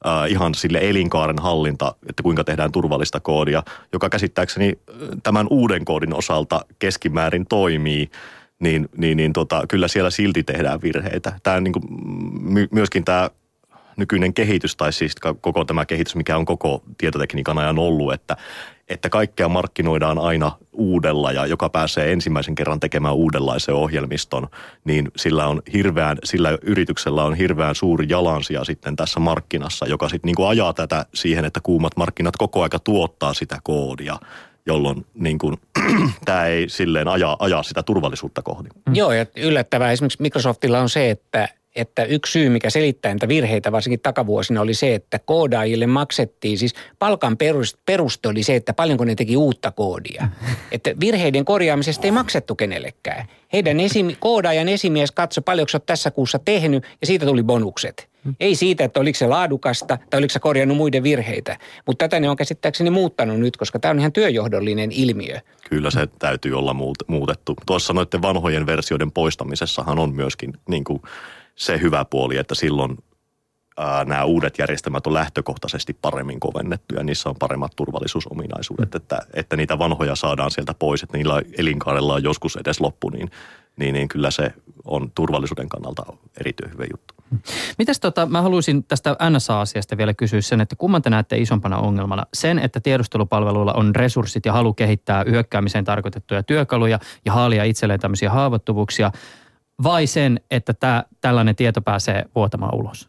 äh, ihan sille elinkaaren hallinta, että kuinka tehdään turvallista koodia, joka käsittääkseni tämän uuden koodin osalta keskimäärin toimii, niin, niin, niin tota, kyllä siellä silti tehdään virheitä. Tämä niin kuin, my, myöskin tämä nykyinen kehitys, tai siis koko tämä kehitys, mikä on koko tietotekniikan ajan ollut, että, että kaikkea markkinoidaan aina uudella ja joka pääsee ensimmäisen kerran tekemään uudenlaisen ohjelmiston, niin sillä on hirveän, sillä yrityksellä on hirveän suuri jalansija sitten tässä markkinassa, joka sitten niin kuin ajaa tätä siihen, että kuumat markkinat koko aika tuottaa sitä koodia, jolloin niin kuin, tämä ei silleen ajaa, ajaa sitä turvallisuutta kohti. Mm. Joo, ja yllättävää esimerkiksi Microsoftilla on se, että että yksi syy, mikä selittää niitä virheitä varsinkin takavuosina oli se, että koodaajille maksettiin, siis palkan peruste oli se, että paljonko ne teki uutta koodia. Että virheiden korjaamisesta ei maksettu kenellekään. Heidän esim, koodaajan esimies katsoi, paljonko sä oot tässä kuussa tehnyt ja siitä tuli bonukset. Ei siitä, että oliko se laadukasta tai oliko sä korjannut muiden virheitä. Mutta tätä ne on käsittääkseni muuttanut nyt, koska tämä on ihan työjohdollinen ilmiö. Kyllä se täytyy olla muutettu. Tuossa noiden vanhojen versioiden poistamisessahan on myöskin niin kuin se hyvä puoli, että silloin ää, nämä uudet järjestelmät on lähtökohtaisesti paremmin kovennettuja. Niissä on paremmat turvallisuusominaisuudet, että, että niitä vanhoja saadaan sieltä pois, että niillä elinkaarella on joskus edes loppu, niin, niin, niin kyllä se on turvallisuuden kannalta erityisen hyvä juttu. Mitäs tota, mä haluaisin tästä N S A-asiasta vielä kysyä sen, että kumman te näette isompana ongelmana? Sen, että tiedustelupalveluilla on resurssit ja halu kehittää hyökkäämiseen tarkoitettuja työkaluja ja haalia itselleen tämmöisiä haavoittuvuuksia, vai sen, että tää, tällainen tieto pääsee vuotamaan ulos?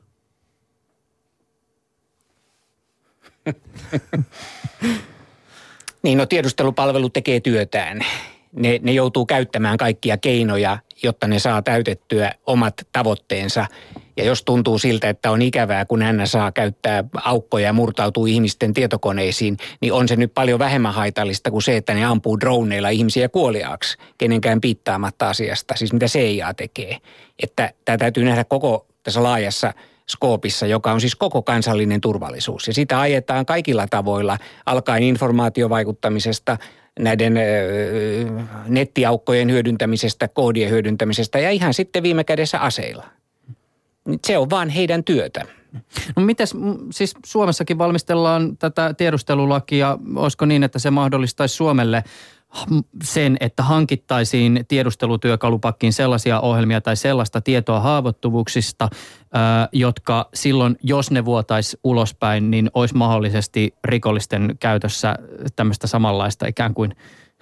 Niin, no tiedustelupalvelu tekee työtään. Ne, ne joutuu käyttämään kaikkia keinoja, jotta ne saa täytettyä omat tavoitteensa. Ja jos tuntuu siltä, että on ikävää, kun N S A käyttää aukkoja ja murtautuu ihmisten tietokoneisiin, niin on se nyt paljon vähemmän haitallista kuin se, että ne ampuu droneilla ihmisiä kuoliaaksi, kenenkään piittaamatta asiasta, siis mitä C I A tekee. Että tämä täytyy nähdä koko tässä laajassa skoopissa, joka on siis koko kansallinen turvallisuus. Ja sitä ajetaan kaikilla tavoilla, alkaen informaatiovaikuttamisesta, näiden ö, nettiaukkojen hyödyntämisestä, koodien hyödyntämisestä ja ihan sitten viime kädessä aseilla. Se on vaan heidän työtä. No mites, siis Suomessakin valmistellaan tätä tiedustelulakia, olisiko niin, että se mahdollistaisi Suomelle sen, että hankittaisiin tiedustelutyökalupakkiin sellaisia ohjelmia tai sellaista tietoa haavoittuvuuksista, jotka silloin, jos ne vuotaisi ulospäin, niin olisi mahdollisesti rikollisten käytössä tämmöistä samanlaista ikään kuin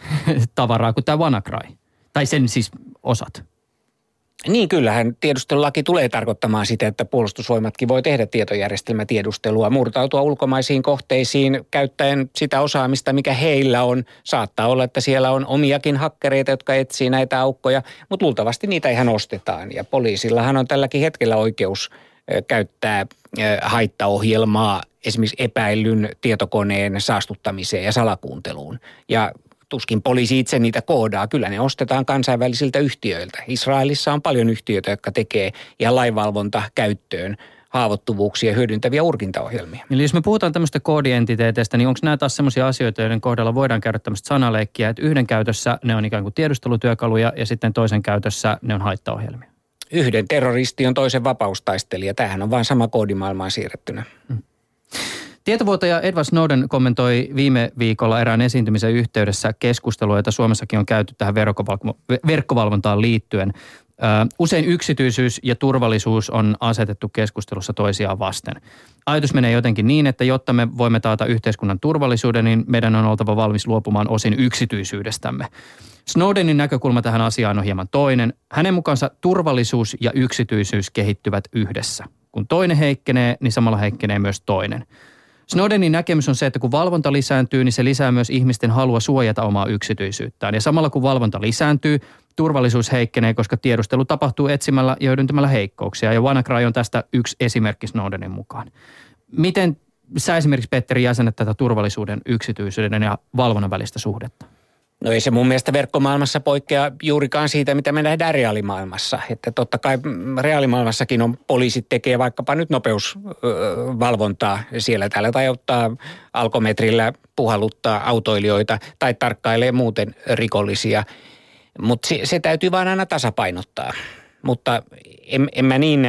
tavaraa kuin tämä WannaCry. Tai sen siis osat. Niin, kyllähän tiedustelulaki tulee tarkoittamaan sitä, että puolustusvoimatkin voi tehdä tietojärjestelmätiedustelua, murtautua ulkomaisiin kohteisiin käyttäen sitä osaamista, mikä heillä on. Saattaa olla, että siellä on omiakin hakkereita, jotka etsii näitä aukkoja, mutta luultavasti niitä ihan ostetaan. Ja poliisillahan on tälläkin hetkellä oikeus käyttää haittaohjelmaa esimerkiksi epäillyn tietokoneen saastuttamiseen ja salakuunteluun. Ja tuskin poliisi itse niitä koodaa. Kyllä ne ostetaan kansainvälisiltä yhtiöiltä. Israelissa on paljon yhtiöitä, jotka tekee ihan lainvalvonta käyttöön haavoittuvuuksia hyödyntäviä urkintaohjelmia. Eli jos me puhutaan tämmöistä koodientiteeteistä, niin onko nämä taas sellaisia asioita, joiden kohdalla voidaan käydä tämmöistä sanaleikkiä, että yhden käytössä ne on ikään kuin tiedustelutyökaluja ja sitten toisen käytössä ne on haittaohjelmia? Yhden terroristi on toisen vapaustaistelija. Tämähän on vain sama koodimaailmaan siirrettynä. Hmm. Tietovuotaja Edward Snowden kommentoi viime viikolla erään esiintymisen yhteydessä keskustelua, jota Suomessakin on käyty tähän verkkovalvontaan liittyen. Usein yksityisyys ja turvallisuus on asetettu keskustelussa toisiaan vasten. Ajatus menee jotenkin niin, että jotta me voimme taata yhteiskunnan turvallisuuden, niin meidän on oltava valmis luopumaan osin yksityisyydestämme. Snowdenin näkökulma tähän asiaan on hieman toinen. Hänen mukaansa turvallisuus ja yksityisyys kehittyvät yhdessä. Kun toinen heikkenee, niin samalla heikkenee myös toinen. Snowdenin näkemys on se, että kun valvonta lisääntyy, niin se lisää myös ihmisten halua suojata omaa yksityisyyttään. Ja samalla kun valvonta lisääntyy, turvallisuus heikkenee, koska tiedustelu tapahtuu etsimällä ja hyödyntämällä heikkouksia. Ja WannaCry on tästä yksi esimerkki Snowdenin mukaan. Miten sä esimerkiksi, Petteri, jäsenet tätä turvallisuuden, yksityisyyden ja valvonnan välistä suhdetta? No ei se mun mielestä verkkomaailmassa poikkea juurikaan siitä, mitä me nähdään reaalimaailmassa. Että totta kai reaalimaailmassakin on, poliisit tekee vaikkapa nyt nopeusvalvontaa siellä täällä tai ottaa alkometrillä puhalluttaa autoilijoita tai tarkkailee muuten rikollisia. Mutta se, se täytyy vaan aina tasapainottaa. Mutta en, en mä niin näe, että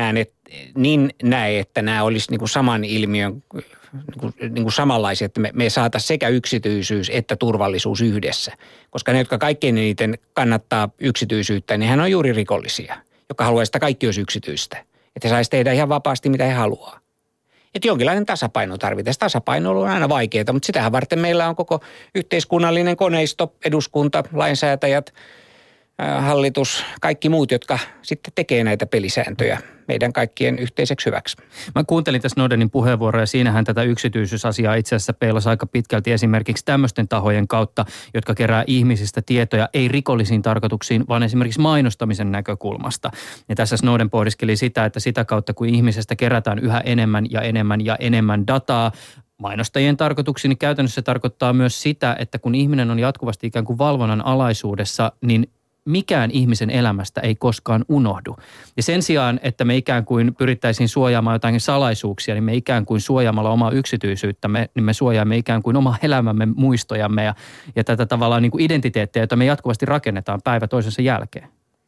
niin näe, että nämä olisi niin kuin saman ilmiön niin kuin, niin kuin samanlaisia, että me, me saataisiin sekä yksityisyys että turvallisuus yhdessä. Koska ne, jotka kaikkein eniten kannattaa yksityisyyttä, niin hän on juuri rikollisia, jotka haluaa, että kaikki olisi yksityistä. Että he saisi tehdä ihan vapaasti, mitä he haluaa. Että jonkinlainen tasapaino tarvitaan. Tasapaino on aina vaikeaa, mutta sitähän varten meillä on koko yhteiskunnallinen koneisto, eduskunta, lainsäätäjät, hallitus, kaikki muut, jotka sitten tekee näitä pelisääntöjä meidän kaikkien yhteiseksi hyväksi. Mä kuuntelin tässä Snowdenin puheenvuoroa ja siinähän tätä yksityisyysasiaa itse asiassa peilasi aika pitkälti esimerkiksi tämmöisten tahojen kautta, jotka kerää ihmisistä tietoja ei rikollisiin tarkoituksiin, vaan esimerkiksi mainostamisen näkökulmasta. Ja tässä Snowden pohdiskeli sitä, että sitä kautta kun ihmisestä kerätään yhä enemmän ja enemmän ja enemmän dataa, mainostajien tarkoituksiin, niin käytännössä se tarkoittaa myös sitä, että kun ihminen on jatkuvasti ikään kuin valvonnan alaisuudessa, niin mikään ihmisen elämästä ei koskaan unohdu. Ja sen sijaan, että me ikään kuin pyrittäisiin suojaamaan jotain salaisuuksia, niin me ikään kuin suojaamalla omaa yksityisyyttämme, niin me suojaamme ikään kuin omaa elämämme muistojamme ja, ja tätä tavallaan niin kuin identiteettiä, jota me jatkuvasti rakennetaan päivä toisensa jälkeen.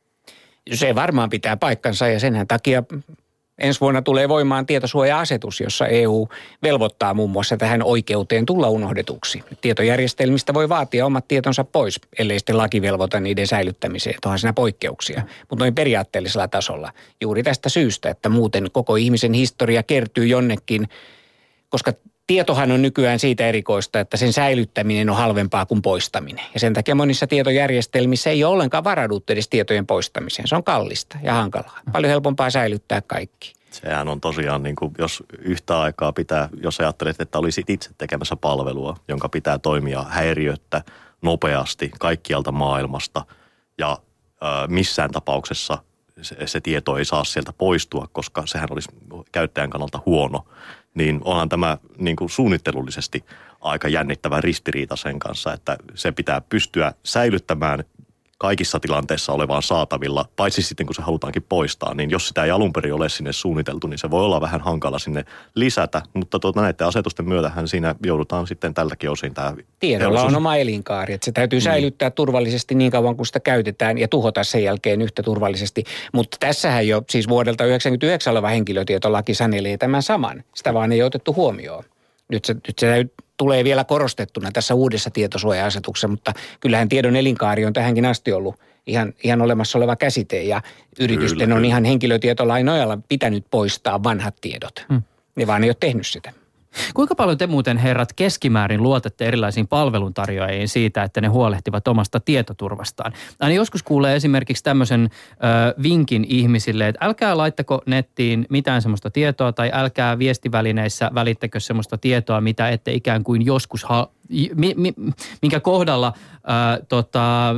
Se varmaan pitää paikkansa ja senhän takia ensi vuonna tulee voimaan tietosuoja-asetus, jossa E U velvoittaa muun muassa tähän oikeuteen tulla unohdetuksi. Tietojärjestelmistä voi vaatia omat tietonsa pois, ellei sitten laki velvoita niiden säilyttämiseen. Onhan siinä poikkeuksia, mutta noin periaatteellisella tasolla. Juuri tästä syystä, että muuten koko ihmisen historia kertyy jonnekin, koska tietohan on nykyään siitä erikoista, että sen säilyttäminen on halvempaa kuin poistaminen. Ja sen takia monissa tietojärjestelmissä ei ole ollenkaan varauduttu edes tietojen poistamiseen. Se on kallista ja hankalaa. Paljon helpompaa säilyttää kaikki. Sehän on tosiaan, niin kuin, jos yhtä aikaa pitää, jos ajattelet, että olisit itse tekemässä palvelua, jonka pitää toimia häiriöttä nopeasti kaikkialta maailmasta ja äh, missään tapauksessa se, se tieto ei saa sieltä poistua, koska sehän olisi käyttäjän kannalta huono. Niin onhan tämä niin kuin suunnittelullisesti aika jännittävä ristiriita sen kanssa, että se pitää pystyä säilyttämään kaikissa tilanteissa olevaan saatavilla, paitsi sitten kun se halutaankin poistaa, niin jos sitä ei alun perin ole sinne suunniteltu, niin se voi olla vähän hankala sinne lisätä, mutta tuota, näiden asetusten myötähän siinä joudutaan sitten tältäkin osin tämä tiedolla teollisuus on oma elinkaari, että se täytyy säilyttää mm. turvallisesti niin kauan kuin sitä käytetään ja tuhota sen jälkeen yhtä turvallisesti, mutta tässähän jo siis vuodelta yhdeksänkymmentäyhdeksän oleva henkilötietolaki sanelee tämän saman, sitä vaan ei otettu huomioon. Nyt se, nyt se tulee vielä korostettuna tässä uudessa tietosuoja-asetuksessa, mutta kyllähän tiedon elinkaari on tähänkin asti ollut ihan, ihan olemassa oleva käsite ja yritysten kyllä, on kyllä. ihan henkilötietolain nojalla pitänyt poistaa vanhat tiedot. Hmm. Ne vaan ei ole tehnyt sitä. Kuinka paljon te muuten, herrat, keskimäärin luotatte erilaisiin palveluntarjoajiin siitä, että ne huolehtivat omasta tietoturvastaan? Aina joskus kuulee esimerkiksi tämmöisen ö, vinkin ihmisille, että älkää laittako nettiin mitään semmoista tietoa tai älkää viestivälineissä välittäkö semmoista tietoa, mitä ette ikään kuin joskus, ha- mi- mi- minkä kohdalla ö, tota...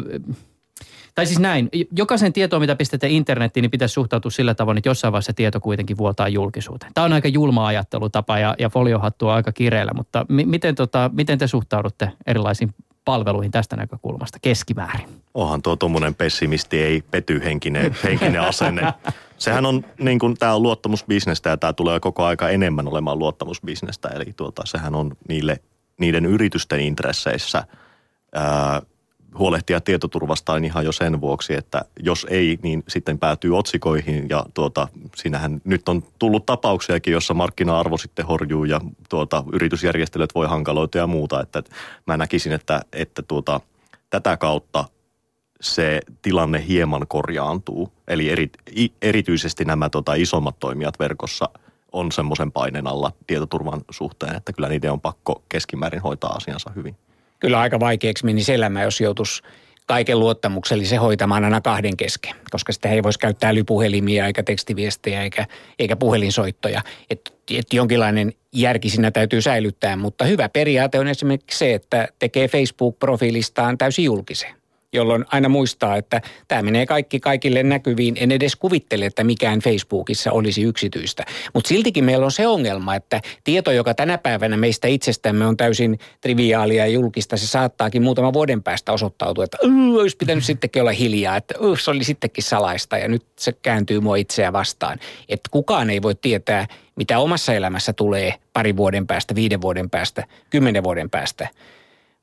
Tai siis näin, jokaisen tietoon, mitä pistätte internettiin, niin pitäisi suhtautua sillä tavoin, että jossain vaiheessa tieto kuitenkin vuotaa julkisuuteen. Tämä on aika julma ajattelutapa ja, ja foliohattu on aika kireellä, mutta mi, miten, tota, miten te suhtaudutte erilaisiin palveluihin tästä näkökulmasta keskimäärin? Onhan tuo tuommoinen pessimisti ei pety henkinen, henkinen asenne. Sehän on niin kuin, tämä on luottamusbisnestä ja tämä tulee koko aika enemmän olemaan luottamusbisnestä. Eli tuota, sehän on niille, niiden yritysten intresseissä ää, huolehtia tietoturvastaan ihan jo sen vuoksi, että jos ei, niin sitten päätyy otsikoihin ja tuota, siinähän nyt on tullut tapauksiakin, jossa markkina-arvo sitten horjuu ja tuota, yritysjärjestelyt voi hankaloita ja muuta, että mä näkisin, että, että tuota, tätä kautta se tilanne hieman korjaantuu, eli eri, erityisesti nämä tuota, isommat toimijat verkossa on semmoisen paineen alla tietoturvan suhteen, että kyllä niiden on pakko keskimäärin hoitaa asiansa hyvin. Kyllä aika vaikeaksi menisi elämä, jos joutuisi kaiken luottamuksellisen hoitamaan aina kahden kesken, koska sitä ei voisi käyttää älypuhelimia eikä tekstiviestejä eikä, eikä puhelinsoittoja. Että et jonkinlainen järki siinä täytyy säilyttää, mutta hyvä periaate on esimerkiksi se, että tekee Facebook-profiilistaan täysin julkisen, jolloin aina muistaa, että tämä menee kaikki kaikille näkyviin. En edes kuvittele, että mikään Facebookissa olisi yksityistä. Mutta siltikin meillä on se ongelma, että tieto, joka tänä päivänä meistä itsestämme on täysin triviaalia ja julkista, se saattaakin muutaman vuoden päästä osoittautua, että olisi pitänyt sittenkin olla hiljaa, että se oli sittenkin salaista ja nyt se kääntyy mua itseä vastaan. Että kukaan ei voi tietää, mitä omassa elämässä tulee pari vuoden päästä, viiden vuoden päästä, kymmenen vuoden päästä. Mutta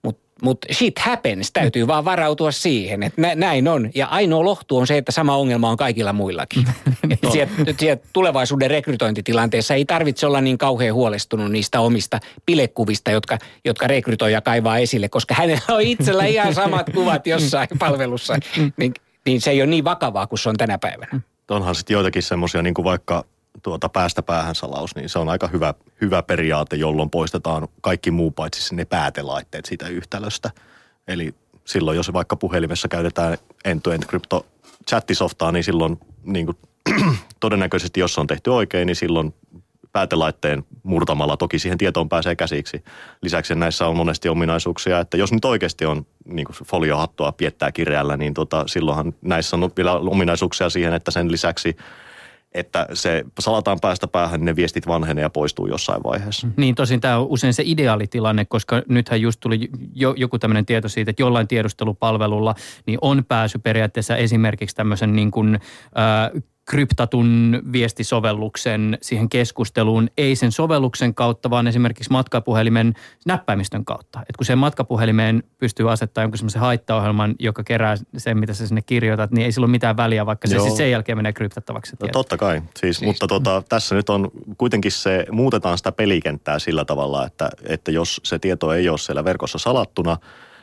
Mutta shit happens, täytyy vaan varautua siihen, että nä, näin on. Ja ainoa lohtu on se, että sama ongelma on kaikilla muillakin. Sieltä, sieltä tulevaisuuden rekrytointitilanteessa ei tarvitse olla niin kauhean huolestunut niistä omista pilekuvista, jotka, jotka rekrytoija kaivaa esille, koska hänellä on itsellä ihan samat kuvat jossain palvelussa. Niin, niin se ei ole niin vakavaa kuin se on tänä päivänä. Onhan sitten joitakin semmoisia, niin kuin vaikka tuota päästä päähän salaus, niin se on aika hyvä, hyvä periaate, jolloin poistetaan kaikki muu paitsi ne päätelaitteet siitä yhtälöstä. Eli silloin, jos vaikka puhelimessa käytetään end-to-end crypto chattisoftaa, niin silloin niin kuin, todennäköisesti, jos se on tehty oikein, niin silloin päätelaitteen murtamalla toki siihen tietoon pääsee käsiksi. Lisäksi näissä on monesti ominaisuuksia, että jos nyt oikeasti on niin kuin foliohattua piettää kireällä, niin tota, silloinhan näissä on vielä ominaisuuksia siihen, että sen lisäksi että se salataan päästä päähän, niin ne viestit vanhenee ja poistuu jossain vaiheessa. Niin tosin tämä on usein se ideaalitilanne, koska nythän just tuli jo, joku tämmöinen tieto siitä, että jollain tiedustelupalvelulla niin on pääsy periaatteessa esimerkiksi tämmöisen niin kuin äh, kryptatun viestisovelluksen siihen keskusteluun, ei sen sovelluksen kautta, vaan esimerkiksi matkapuhelimen näppäimistön kautta. Et kun sen matkapuhelimeen pystyy asettamaan jonkun semmoisen haittaohjelman, joka kerää sen, mitä sä sinne kirjoitat, niin ei sillä ole mitään väliä, vaikka se siis sen jälkeen menee kryptattavaksi. No, totta kai, siis, siis. mutta tota, tässä nyt on kuitenkin se, muutetaan sitä pelikenttää sillä tavalla, että, että jos se tieto ei ole siellä verkossa salattuna,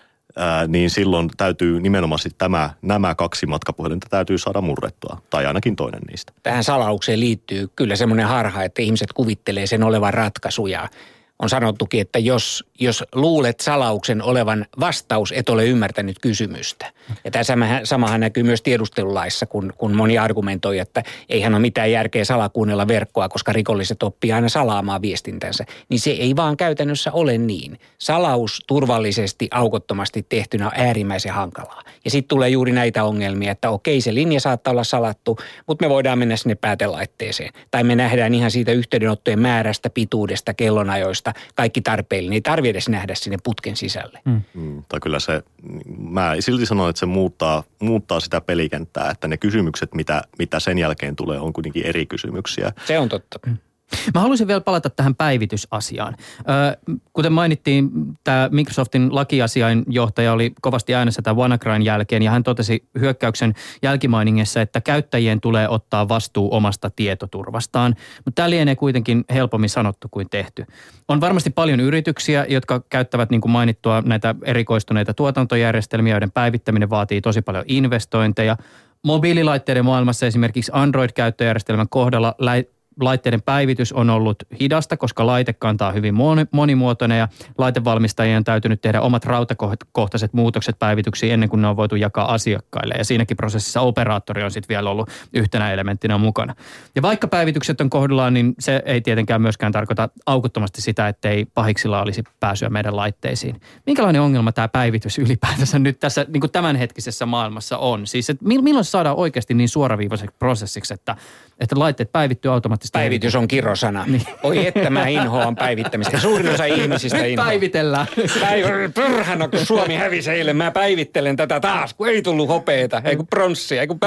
Ää, niin silloin täytyy nimenomaan tämä, nämä kaksi matkapuhelinta täytyy saada murrettua, tai ainakin toinen niistä. Tähän salaukseen liittyy kyllä semmoinen harha, että ihmiset kuvittelee sen olevan ratkaisuja. On sanottukin, että jos, jos luulet salauksen olevan vastaus, et ole ymmärtänyt kysymystä. Ja tämä samahan, samahan näkyy myös tiedustelulaissa, kun, kun moni argumentoi, että eihän ole mitään järkeä salakuunnella verkkoa, koska rikolliset oppii aina salaamaan viestintänsä. Niin se ei vaan käytännössä ole niin. Salaus turvallisesti, aukottomasti tehtynä on äärimmäisen hankalaa. Ja sitten tulee juuri näitä ongelmia, että okei, se linja saattaa olla salattu, mutta me voidaan mennä sinne päätelaitteeseen. Tai me nähdään ihan siitä yhteydenottojen määrästä, pituudesta, kellonajoista, kaikki tarpeellinen. Ei tarvitse edes nähdä sinne putken sisälle. Mm. Mm, tai kyllä se, mä silti sanon, että se muuttaa, muuttaa sitä pelikenttää, että ne kysymykset, mitä, mitä sen jälkeen tulee, on kuitenkin eri kysymyksiä. Se on totta. Mm. Mä haluaisin vielä palata tähän päivitysasiaan. Ö, kuten mainittiin, tämä Microsoftin lakiasiainjohtaja oli kovasti äänessä tämän WannaCryn jälkeen ja hän totesi hyökkäyksen jälkimainingissa, että käyttäjien tulee ottaa vastuu omasta tietoturvastaan. Mutta tämä lienee kuitenkin helpommin sanottu kuin tehty. On varmasti paljon yrityksiä, jotka käyttävät niin kuin mainittua näitä erikoistuneita tuotantojärjestelmiä, joiden päivittäminen vaatii tosi paljon investointeja. Mobiililaitteiden maailmassa esimerkiksi Android-käyttöjärjestelmän kohdalla lä- laitteiden päivitys on ollut hidasta, koska laite kantaa hyvin monimuotoinen ja laitevalmistajien on täytynyt tehdä omat rautakohtaiset muutokset päivityksiin ennen kuin ne on voitu jakaa asiakkaille. Ja siinäkin prosessissa operaattori on sitten vielä ollut yhtenä elementtinä mukana. Ja vaikka päivitykset on kohdallaan, niin se ei tietenkään myöskään tarkoita aukottomasti sitä, ettei pahiksilla olisi pääsyä meidän laitteisiin. Minkälainen ongelma tämä päivitys ylipäätänsä nyt tässä niin kuin tämänhetkisessä maailmassa on? Siis että milloin se saadaan oikeasti niin suoraviivaiseksi prosessiksi, että, että laitteet päivittyy automaattisesti? Päivitys on kirosana. Niin. Oi että mä inhoan päivittämistä. Suurin osa ihmisistä nyt inhoa. päivitellään. Päiv- Pörhänä, kun Suomi hävisi eilen. Mä päivittelen tätä taas, kun ei tullut hopeeta, ei kun pronssia, ei kun...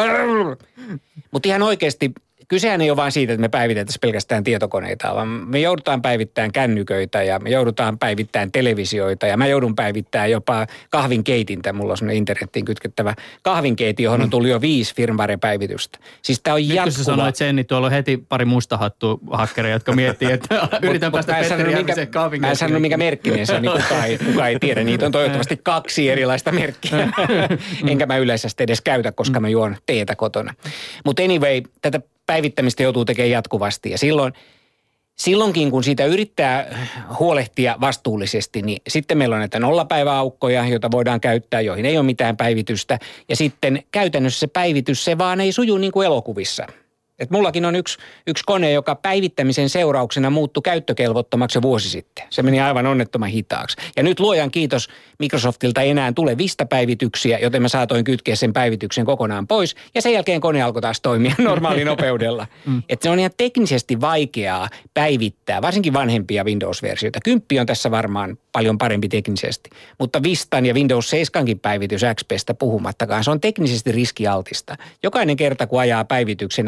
Mutta ihan oikeasti, kysehän ei ole vain siitä, että me päivitettäisiin pelkästään tietokoneita, vaan me joudutaan päivittämään kännyköitä ja me joudutaan päivittämään televisioita ja mä joudun päivittämään jopa kahvinkeitintä. Mulla on semmoinen internettiin kytkettävä kahvinkeitin, johon on tullut jo viisi firmware-päivitystä. Siis tää on jatkuva. Nyt kun sä sanoit sen, niin tuolla on heti pari mustahattu-hakkeria, jotka miettii, että yritän päästä Petteri Järvisen kahvinkeitin. Mä en sanonut, mikä merkkinen se on, niin kukaan ei, kukaan ei tiedä. Niitä on toivottavasti kaksi erilaista merkkiä. Enkä mä yleensä edes käytä, koska mä juon teetä kotona. Mutta anyway, tätä päivittämistä joutuu tekemään jatkuvasti ja silloin, silloinkin kun siitä yrittää huolehtia vastuullisesti, niin sitten meillä on näitä nollapäiväaukkoja, joita voidaan käyttää, joihin ei ole mitään päivitystä ja sitten käytännössä se päivitys, se vaan ei suju niin kuin elokuvissa. Et mullakin on yksi, yksi kone, joka päivittämisen seurauksena muuttui käyttökelvottomaksi vuosi sitten. Se meni aivan onnettoman hitaaksi. Ja nyt luojan kiitos Microsoftilta ei enää tule Vista-päivityksiä, joten mä saatoin kytkeä sen päivityksen kokonaan pois. Ja sen jälkeen kone alkoi taas toimia normaalinopeudella. Mm. Että se on ihan teknisesti vaikeaa päivittää, varsinkin vanhempia Windows-versioita. Kymppi on tässä varmaan paljon parempi teknisesti. Mutta Vistan ja Windows seitsemänkin päivitys X P:stä puhumattakaan, se on teknisesti riskialtista. Jokainen kerta, kun ajaa päivityksen, aina sydän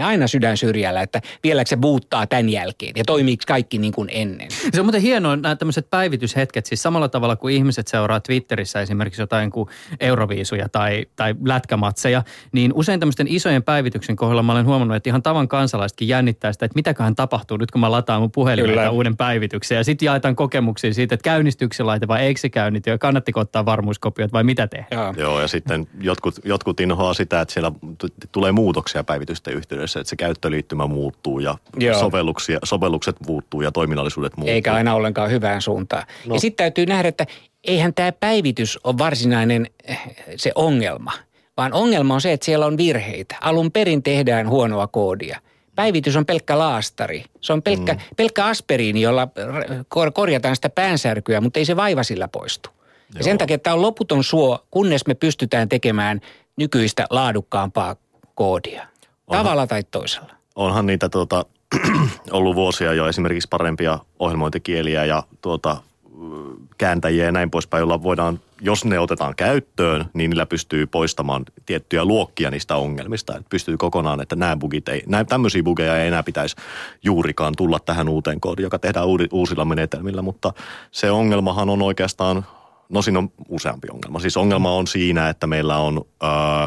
käydään syrjällä, että vieläkö se boottaa tämän jälkeen ja toimiiko kaikki niin kuin ennen. Se on muuten hienoa nämä tämmöiset päivityshetket, siis samalla tavalla kuin ihmiset seuraa Twitterissä esimerkiksi jotain kuin euroviisuja tai, tai lätkämatseja, niin usein tämmöisten isojen päivityksen kohdalla mä olen huomannut, että ihan tavan kansalaisetkin jännittää sitä, että mitäköhän tapahtuu nyt, kun mä lataan mun puhelimeen uuden päivityksen ja sitten jaetaan kokemuksia siitä, että käynnistyykö se laite vai eikö se käynnity ja kannattiko ottaa varmuuskopiot vai mitä tehdään. Joo, Joo ja sitten jotkut, jotkut inhoaa sitä, että siellä t- tulee muutoksia päivitysten yhteydessä, että se käyttöliittymä muuttuu ja sovelluksia, sovellukset muuttuu ja toiminnallisuudet muuttuu. Eikä aina ollenkaan hyvään suuntaan. No. Ja sitten täytyy nähdä, että eihän tämä päivitys ole varsinainen se ongelma, vaan ongelma on se, että siellä on virheitä. Alun perin tehdään huonoa koodia. Päivitys on pelkkä laastari. Se on pelkkä, mm. pelkkä aspiriini, jolla korjataan sitä päänsärkyä, mutta ei se vaiva sillä poistu. Joo. Ja sen takia, että tämä on loputon suo, kunnes me pystytään tekemään nykyistä laadukkaampaa koodia. Tavalla onhan, tai toisella. Onhan niitä tuota, ollut vuosia jo esimerkiksi parempia ohjelmointikieliä ja tuota, kääntäjiä ja näin poispäin, joilla voidaan, jos ne otetaan käyttöön, niin niillä pystyy poistamaan tiettyjä luokkia niistä ongelmista. Että pystyy kokonaan, että nämä bugit ei, nämä tämmöisiä bugeja ei enää pitäisi juurikaan tulla tähän uuteen koodiin, joka tehdään uusilla menetelmillä, mutta se ongelmahan on oikeastaan, no siinä on useampi ongelma. Siis ongelma on siinä, että meillä on ää,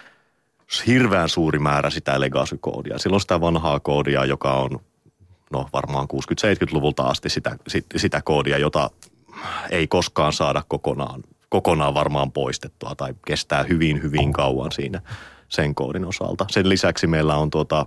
hirveän suuri määrä sitä legacy-koodia. Silloin sitä vanhaa koodia, joka on no varmaan kuusikymmentä-seitsemänkymmentäluvulta asti sitä, sitä koodia, jota ei koskaan saada kokonaan, kokonaan varmaan poistettua tai kestää hyvin, hyvin kauan siinä sen koodin osalta. Sen lisäksi meillä on tuota,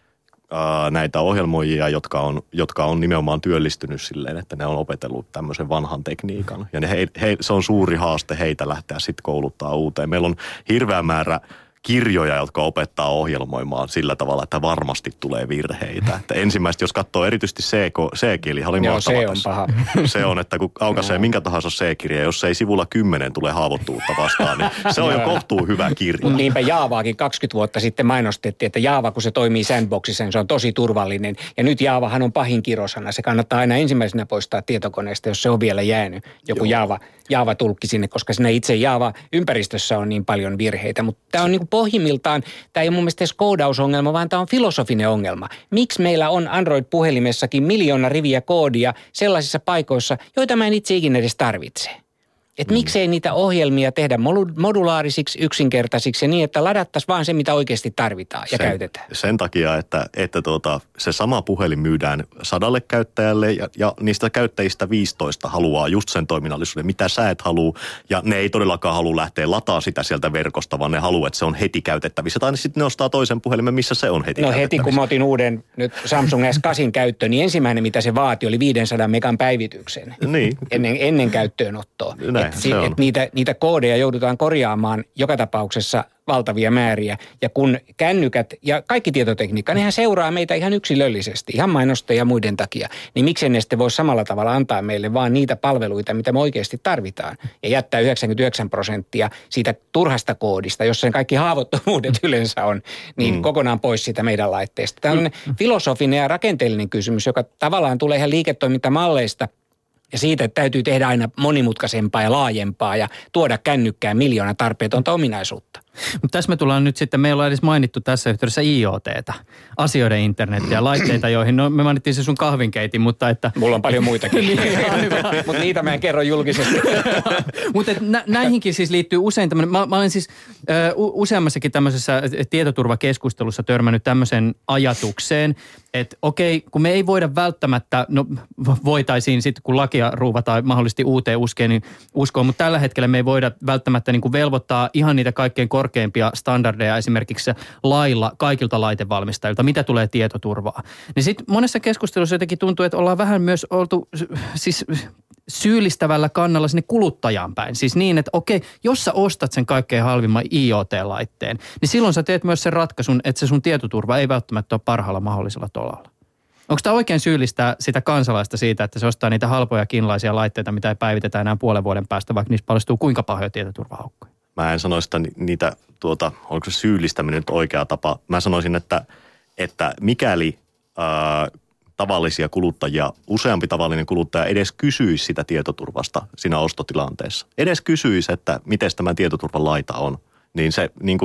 ää, näitä ohjelmoijia, jotka on, jotka on nimenomaan työllistynyt silleen, että ne on opetellut tämmöisen vanhan tekniikan. Ja ne he, he, se on suuri haaste heitä lähteä sitten kouluttaa uuteen. Meillä on hirveä määrä kirjoja, jotka opettaa ohjelmoimaan sillä tavalla, että varmasti tulee virheitä. Että ensimmäistä, jos katsoo erityisesti C-kieli, oli Joo, se on paha. Se on, että kun aukaisee minkä tahansa C-kirja, jos ei sivulla kymmenen tule haavoittuvuutta vastaan, niin se on jo kohtuu hyvä kirja. Niinpä Javaakin kaksikymmentä vuotta sitten mainostettiin, että Java, kun se toimii sandboxissa, niin se on tosi turvallinen. Ja nyt Javahan on pahin kirosana. Se kannattaa aina ensimmäisenä poistaa tietokoneesta, jos se on vielä jäänyt joku Java, Java-tulkki sinne, koska siinä itse Java-ympäristössä on niin paljon virheitä. Mutta tämä on niin kuin pohjimmiltaan, tämä ei ole mun mielestä edes koodausongelma, vaan tämä on filosofinen ongelma. Miksi meillä on Android-puhelimessakin miljoona riviä koodia sellaisissa paikoissa, joita mä en itse ikinä edes tarvitse? Että mm. miksei niitä ohjelmia tehdä modulaarisiksi, yksinkertaisiksi ja niin, että ladattaisiin vaan se, mitä oikeasti tarvitaan ja sen, käytetään. Sen takia, että, että tuota, se sama puhelin myydään sadalle käyttäjälle ja, ja niistä käyttäjistä viisitoista haluaa just sen toiminnallisuuden, mitä sä et halua. Ja ne ei todellakaan halua lähteä lataa sitä sieltä verkosta, vaan ne haluaa, että se on heti käytettävissä. Tai sitten ne ostaa toisen puhelimen, missä se on heti No käytettävissä. heti kun mä otin uuden nyt Samsung S kahdeksan käyttöön, niin ensimmäinen mitä se vaati oli viisisataa megan päivityksen niin. ennen, ennen käyttöönottoa. Että si, et niitä, niitä koodeja joudutaan korjaamaan joka tapauksessa valtavia määriä. Ja kun kännykät ja kaikki tietotekniikka, nehän seuraa meitä ihan yksilöllisesti, ihan mainosten ja muiden takia. Niin miksei ne sitten voi samalla tavalla antaa meille vaan niitä palveluita, mitä me oikeasti tarvitaan. Ja jättää yhdeksänkymmentäyhdeksän prosenttia siitä turhasta koodista, jossa sen kaikki haavoittuvuudet yleensä on, niin mm. kokonaan pois siitä meidän laitteesta. Tämä on mm. filosofinen ja rakenteellinen kysymys, joka tavallaan tulee ihan liiketoimintamalleista. Ja siitä, että täytyy tehdä aina monimutkaisempaa ja laajempaa ja tuoda kännykkään miljoona tarpeetonta ominaisuutta. Mutta tässä me tullaan nyt sitten, meillä on edes mainittu tässä yhteydessä I O T:tä, asioiden internetiä, laitteita, joihin, no me mainittiin se sun kahvinkeitin, mutta että... Mulla on paljon muitakin, mutta niitä mä en kerro julkisesti. Mutta nä, näihinkin siis liittyy usein tämmöinen, mä, mä olen siis ö, useammassakin tämmöisessä tietoturvakeskustelussa törmännyt tämmöiseen ajatukseen, että okei, kun me ei voida välttämättä, no voitaisiin sitten kun lakia ruuvataan mahdollisesti uuteen uskeen, niin uskoon, mutta tällä hetkellä me ei voida välttämättä niin kuin velvoittaa ihan niitä kaikkein korkeimpia standardeja esimerkiksi lailla kaikilta laitevalmistajilta, mitä tulee tietoturvaa. Niin sitten monessa keskustelussa jotenkin tuntuu, että ollaan vähän myös oltu siis syyllistävällä kannalla sinne kuluttajaan päin. Siis niin, että okei, jos sä ostat sen kaikkein halvimman I O T-laitteen, niin silloin sä teet myös sen ratkaisun, että se sun tietoturva ei välttämättä ole parhaalla mahdollisella tolalla. Onko tämä oikein syyllistää sitä kansalaista siitä, että se ostaa niitä halpoja kiinalaisia laitteita, mitä ei päivitetä enää puolen vuoden päästä, vaikka niistä paljastuu kuinka pahoja tietoturvahaukkoja? Mä en sanoisi, että niitä, tuota, onko se syyllistäminen nyt oikea tapa. Mä sanoisin, että, että mikäli ää, tavallisia kuluttajia, useampi tavallinen kuluttaja edes kysyisi sitä tietoturvasta siinä ostotilanteessa. Edes kysyisi, että miten tämä tietoturvan laita on, niin se niin kuin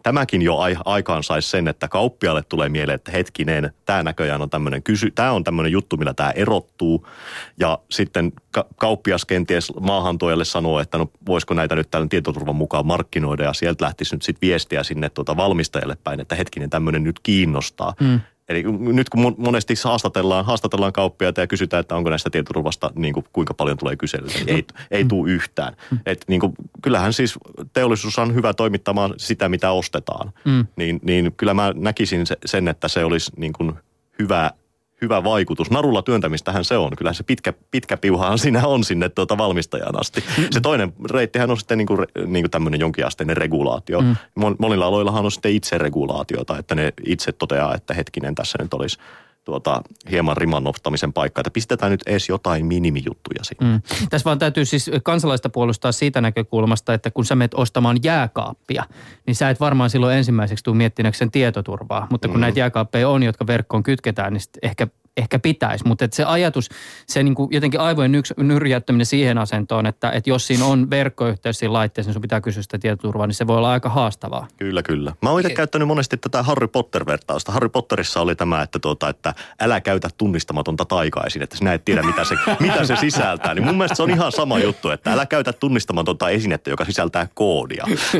tämäkin jo aikaan saisi sen, että kauppialle tulee mieleen, että hetkinen, tämä näköjään on tämmöinen kysy, tämä on tämmöinen juttu, millä tämä erottuu. Ja sitten ka- kauppias kenties maahantuojalle sanoo, että no voisiko näitä nyt tällä tietoturvan mukaan markkinoida, ja sieltä lähtisi nyt sitten viestiä sinne tuota valmistajalle päin, että hetkinen, tämmöinen nyt kiinnostaa. Mm. Eli nyt kun monesti haastatellaan, haastatellaan kauppiaita ja kysytään, että onko näistä tietoturvasta niin kuin, kuinka paljon tulee kyselyitä, niin ei, ei tule yhtään. Et, niin kuin, kyllähän siis teollisuus on hyvä toimittamaan sitä, mitä ostetaan. Mm. Niin, niin kyllä mä näkisin sen, että se olisi niin kuin hyvä, hyvä vaikutus. Narulla työntämistähän se on. Kyllähän se pitkä, pitkä piuhahan siinä on sinne tuota valmistajan asti. Se toinen reittihän on sitten niin kuin, niin kuin tämmöinen jonkinasteinen regulaatio. Mm. Monilla aloillahan on sitten itse regulaatiota, että ne itse toteaa, että hetkinen, tässä nyt olisi tuota, hieman riman nostamisen paikka, että pistetään nyt edes jotain minimijuttuja sinne. Mm. Tässä vaan täytyy siis kansalaista puolustaa siitä näkökulmasta, että kun sä menet ostamaan jääkaappia, niin sä et varmaan silloin ensimmäiseksi tule miettineeksi sen tietoturvaa. Mutta kun mm. näitä jääkaappeja on, jotka verkkoon kytketään, niin ehkä ehkä pitäisi, mutta se ajatus, se niin kuin jotenkin aivojen yks, nyrjäyttäminen siihen asentoon, että, että jos siinä on verkkoyhteys siinä laitteessa, niin sun pitää kysyä sitä tietoturvaa, niin se voi olla aika haastavaa. Kyllä, kyllä. Mä oon itse käyttänyt monesti tätä Harry Potter-vertausta. Harry Potterissa oli tämä, että, tuota, että älä käytä tunnistamatonta taikaisin, että sinä et tiedä, mitä se, mitä se sisältää. Niin mun mielestä se on ihan sama juttu, että älä käytä tunnistamatonta esinettä, joka sisältää koodia.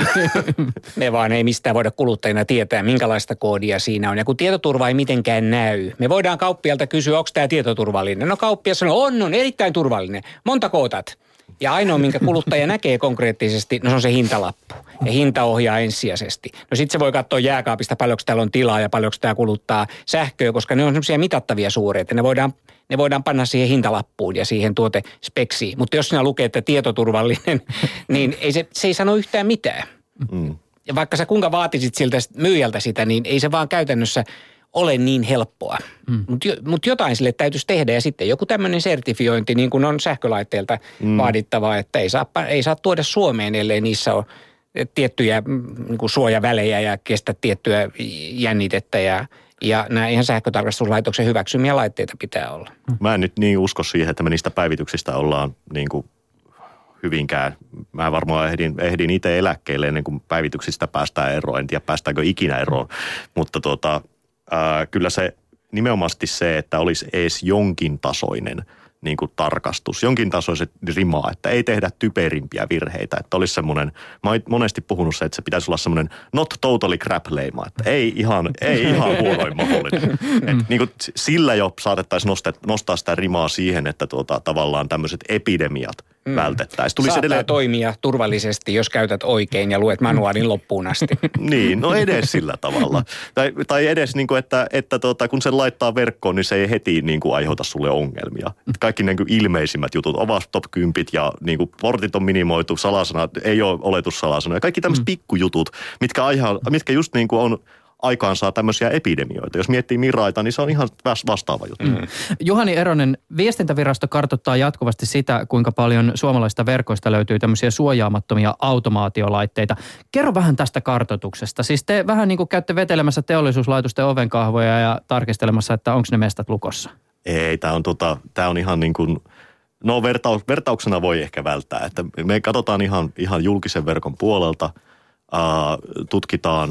Me vaan ei mistään voida kuluttajina tietää, minkälaista koodia siinä on. Ja kun tietoturva ei mitenkään näy, me voidaan kauppialta kysyä, onko tämä tietoturvallinen. No kauppias sanoo, on, on erittäin turvallinen. Montako otat? Ja ainoa, minkä kuluttaja näkee konkreettisesti, no se on se hintalappu. Ja hinta ohjaa ensisijaisesti. No sitten se voi katsoa jääkaapista, paljonko täällä on tilaa ja paljonko tämä kuluttaa sähköä, koska ne on semmoisia mitattavia suureita. Ne voidaan, ne voidaan panna siihen hintalappuun ja siihen tuotespeksiin. Mutta jos sinä lukee, että tietoturvallinen, niin ei se, se ei sano yhtään mitään. Mm. Ja vaikka sä kuinka vaatisit siltä myyjältä sitä, niin ei se vaan käytännössä ole niin helppoa. Mm. Mutta mut jotain sille täytyisi tehdä ja sitten joku tämmöinen sertifiointi, niin kuin on sähkölaitteelta mm. vaadittavaa, että ei saa, ei saa tuoda Suomeen, ellei niissä ole tiettyjä niin kuin suojavälejä ja kestä tiettyä jännitettä ja Ja nämä ihan sähkötarkastuslaitoksen hyväksymiä laitteita pitää olla. Mä en nyt niin usko siihen, että me niistä päivityksistä ollaan niin kuin hyvinkään. Mä varmaan ehdin, ehdin itse eläkkeelle ennen kuin päivityksistä päästään eroon. En tiedä, päästäänkö ikinä eroon. Mutta tuota, ää, kyllä se nimenomaisesti se, että olisi edes jonkin tasoinen niin kuin tarkastus, jonkin tasoiset rimaa, että ei tehdä typerimpiä virheitä. Että olisi semmoinen, mä oon monesti puhunut se, että se pitäisi olla semmoinen not totally crap-leima, että ei ihan, ei ihan huonoin mahdollinen. Että niin kuin sillä jo saatettaisiin nostaa, nostaa sitä rimaa siihen, että tuota, tavallaan tämmöiset epidemiat mm. vältettäisiin. Saattaa edelleen toimia turvallisesti, jos käytät oikein ja luet manuaalin loppuun asti. Niin, no edes sillä tavalla. Tai, tai edes niin kuin, että, että tuota, kun sen laittaa verkkoon, niin se ei heti niin kuin aiheuta sulle ongelmia. Kaikki niin kuin ilmeisimmät jutut, ovat top kympit ja niin kuin portit on minimoitu, salasanat, ei ole oletussalasanoja. Kaikki tämmöiset mm. pikkujutut, mitkä, aiha, mitkä just niin kuin on aikaan saa tämmöisiä epidemioita. Jos miettii Miraita, niin se on ihan vastaava juttu. Mm. Juhani Eronen, viestintävirasto kartoittaa jatkuvasti sitä, kuinka paljon suomalaisista verkoista löytyy tämmöisiä suojaamattomia automaatiolaitteita. Kerro vähän tästä kartoituksesta. Siis te vähän niin kuin käytte vetelemässä teollisuuslaitosten ovenkahvoja ja tarkistelemassa, että onko ne mestat lukossa. Ei, tämä on, tota, tää on ihan niin kuin, no vertaus, vertauksena voi ehkä välttää, että me katsotaan ihan, ihan julkisen verkon puolelta, äh, tutkitaan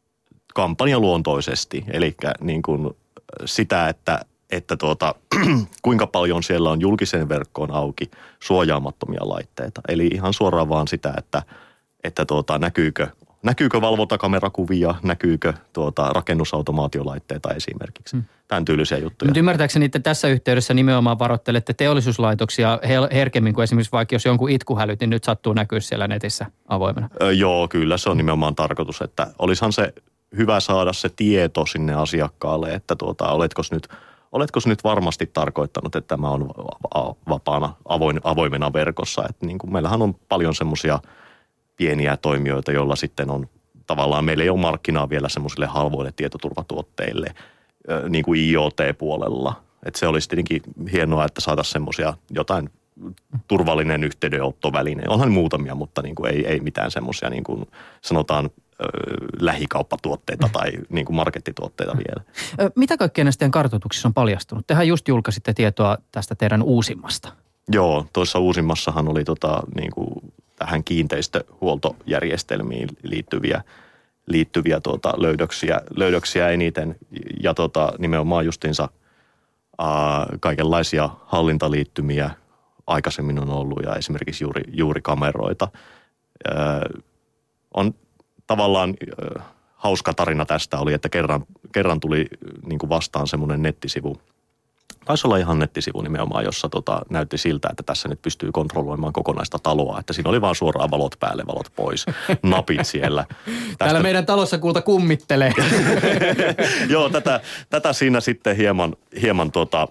kampanjaluontoisesti, eli niin kuin sitä, että, että tuota, kuinka paljon siellä on julkiseen verkkoon auki suojaamattomia laitteita. Eli ihan suoraan vaan sitä, että, että tuota, näkyykö, näkyykö valvontakamerakuvia, näkyykö tuota, rakennusautomaatiolaitteita esimerkiksi. Hmm. Tämän tyylisiä juttuja. Mutta ymmärtääkseni, että tässä yhteydessä nimenomaan varoittelette teollisuuslaitoksia herkemmin kuin esimerkiksi vaikka jos jonkun itkuhälyt, niin nyt sattuu näkyä siellä netissä avoimena. Ö, joo, kyllä se on nimenomaan tarkoitus, että olisihan se hyvä saada se tieto sinne asiakkaalle, että tuota, oletko nyt, oletko nyt varmasti tarkoittanut, että tämä on vapaana, avoin, avoimena verkossa. Että niin kuin meillähän on paljon semmoisia pieniä toimijoita, joilla sitten on tavallaan, meillä ei ole markkinaa vielä semmoisille halvoille tietoturvatuotteille, niin kuin I O T-puolella. Että se olisi tietenkin hienoa, että saataisiin semmoisia jotain turvallinen yhteydenottoväline. Onhan muutamia, mutta niin kuin ei, ei mitään semmoisia niin kuin sanotaan lähikauppatuotteita tai niin kuin markettituotteita vielä. Mitä kaikkea näistä teidän kartoituksissa on paljastunut? Tehän just julkaisitte tietoa tästä teidän uusimmasta. Joo, tuossa uusimmassahan oli tota, niin kuin tähän kiinteistöhuoltojärjestelmiin liittyviä, liittyviä tuota, löydöksiä, löydöksiä eniten. Ja tuota, nimenomaan justiinsa ää, kaikenlaisia hallintaliittymiä aikaisemmin on ollut ja esimerkiksi juuri, juuri kameroita. Ää, on tavallaan ää, hauska tarina tästä oli, että kerran, kerran tuli niin kuin vastaan semmoinen nettisivu. Taisi olla ihan nettisivu nimenomaan, jossa tota, näytti siltä, että tässä nyt pystyy kontrolloimaan kokonaista taloa. Että siinä oli vaan suoraan valot päälle, valot pois, napit siellä. Tästä... Täällä meidän talossa kulta kummittelee. Joo, tätä, tätä siinä sitten hieman, hieman tota,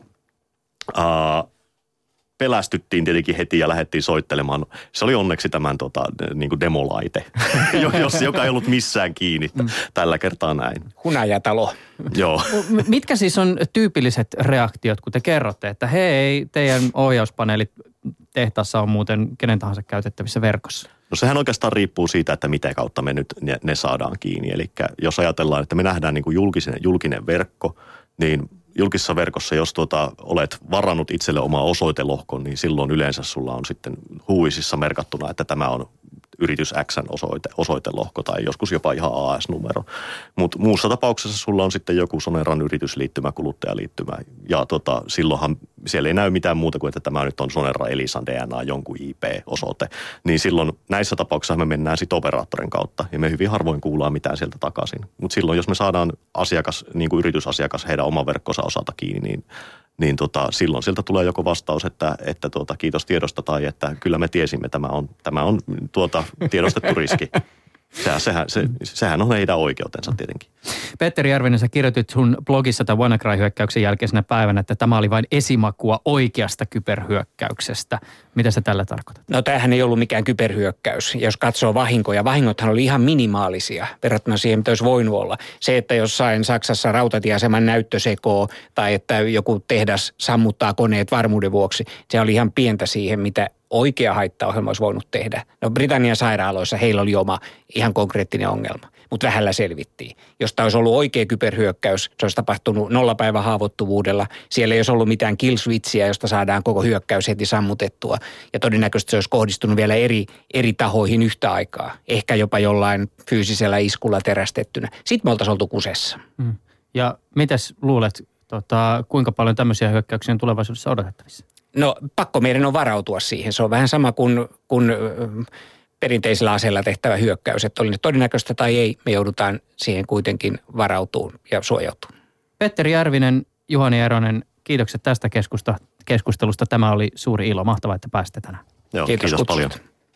uh, pelästyttiin tietenkin heti ja lähdettiin soittelemaan. Se oli onneksi tämän tota, niin kuin demolaite, jos, joka ei ollut missään kiinni. Mm. Tällä kertaa näin. Hunajatalo. Joo. Mitkä siis on tyypilliset reaktiot, kun te kerrotte, että hei, teidän ohjauspaneelit tehtaassa on muuten kenen tahansa käytettävissä verkossa? No sehän oikeastaan riippuu siitä, että mitä kautta me nyt ne, ne saadaan kiinni. Eli jos ajatellaan, että me nähdään niin kuin julkisen, julkinen verkko, niin julkisessa verkossa, jos tuota, olet varannut itselle omaa osoitelohkon, niin silloin yleensä sulla on sitten huuisissa merkattuna, että tämä on yritys X:n osoite, osoitelohko tai joskus jopa ihan A S-numero. Mutta muussa tapauksessa sulla on sitten joku Soneran yritysliittymä, kuluttajaliittymä ja tota, silloinhan siellä ei näy mitään muuta kuin, että tämä nyt on Sonera Elisan D N A jonkun I P-osoite. Niin silloin näissä tapauksissa me mennään sitten operaattorin kautta ja me hyvin harvoin kuullaan mitään sieltä takaisin. Mutta silloin, jos me saadaan asiakas, niin kuin yritysasiakas heidän oman verkkonsa osalta kiinni, niin niin tota, silloin sieltä tulee joko vastaus, että, että tuota, kiitos tiedosta tai että kyllä me tiesimme, tämä on, tämä on tuota, tiedostettu riski. Sehän, sehän, se, sehän on heidän oikeutensa tietenkin. Petteri Järvinen, sä kirjoitit sun blogissa tämän WannaCry-hyökkäyksen jälkeisenä päivänä, että tämä oli vain esimakua oikeasta kyberhyökkäyksestä. Mitä sä tällä tarkoitat? No tämähän ei ollut mikään kyberhyökkäys. Jos katsoo vahinkoja, vahingothan oli ihan minimaalisia verrattuna siihen, mitä olisi voinut olla. Se, että jossain Saksassa rautatieaseman näyttö sekoo tai että joku tehdas sammuttaa koneet varmuuden vuoksi, se oli ihan pientä siihen, mitä oikea haittaohjelma olisi voinut tehdä. No Britannian sairaaloissa heillä oli oma ihan konkreettinen ongelma, mutta vähällä selvittiin. Jos tämä olisi ollut oikea kyberhyökkäys, se olisi tapahtunut nollapäivän haavoittuvuudella. Siellä ei olisi ollut mitään kill switchiä, josta saadaan koko hyökkäys heti sammutettua. Ja todennäköisesti se olisi kohdistunut vielä eri, eri tahoihin yhtä aikaa. Ehkä jopa jollain fyysisellä iskulla terästettynä. Sitten me oltaisiin oltu kusessa. Mm. Ja mitäs luulet, tota, kuinka paljon tämmöisiä hyökkäyksiä on tulevaisuudessa odotettavissa? No pakko meidän on varautua siihen. Se on vähän sama kuin, kuin perinteisellä aseella tehtävä hyökkäys. Että oli ne todennäköistä tai ei, me joudutaan siihen kuitenkin varautumaan ja suojautumaan. Petteri Järvinen, Juhani Eronen, kiitokset tästä keskustelusta. Tämä oli suuri ilo. Mahtavaa, että pääsitte tänään. Joo, kiitos, kiitos paljon.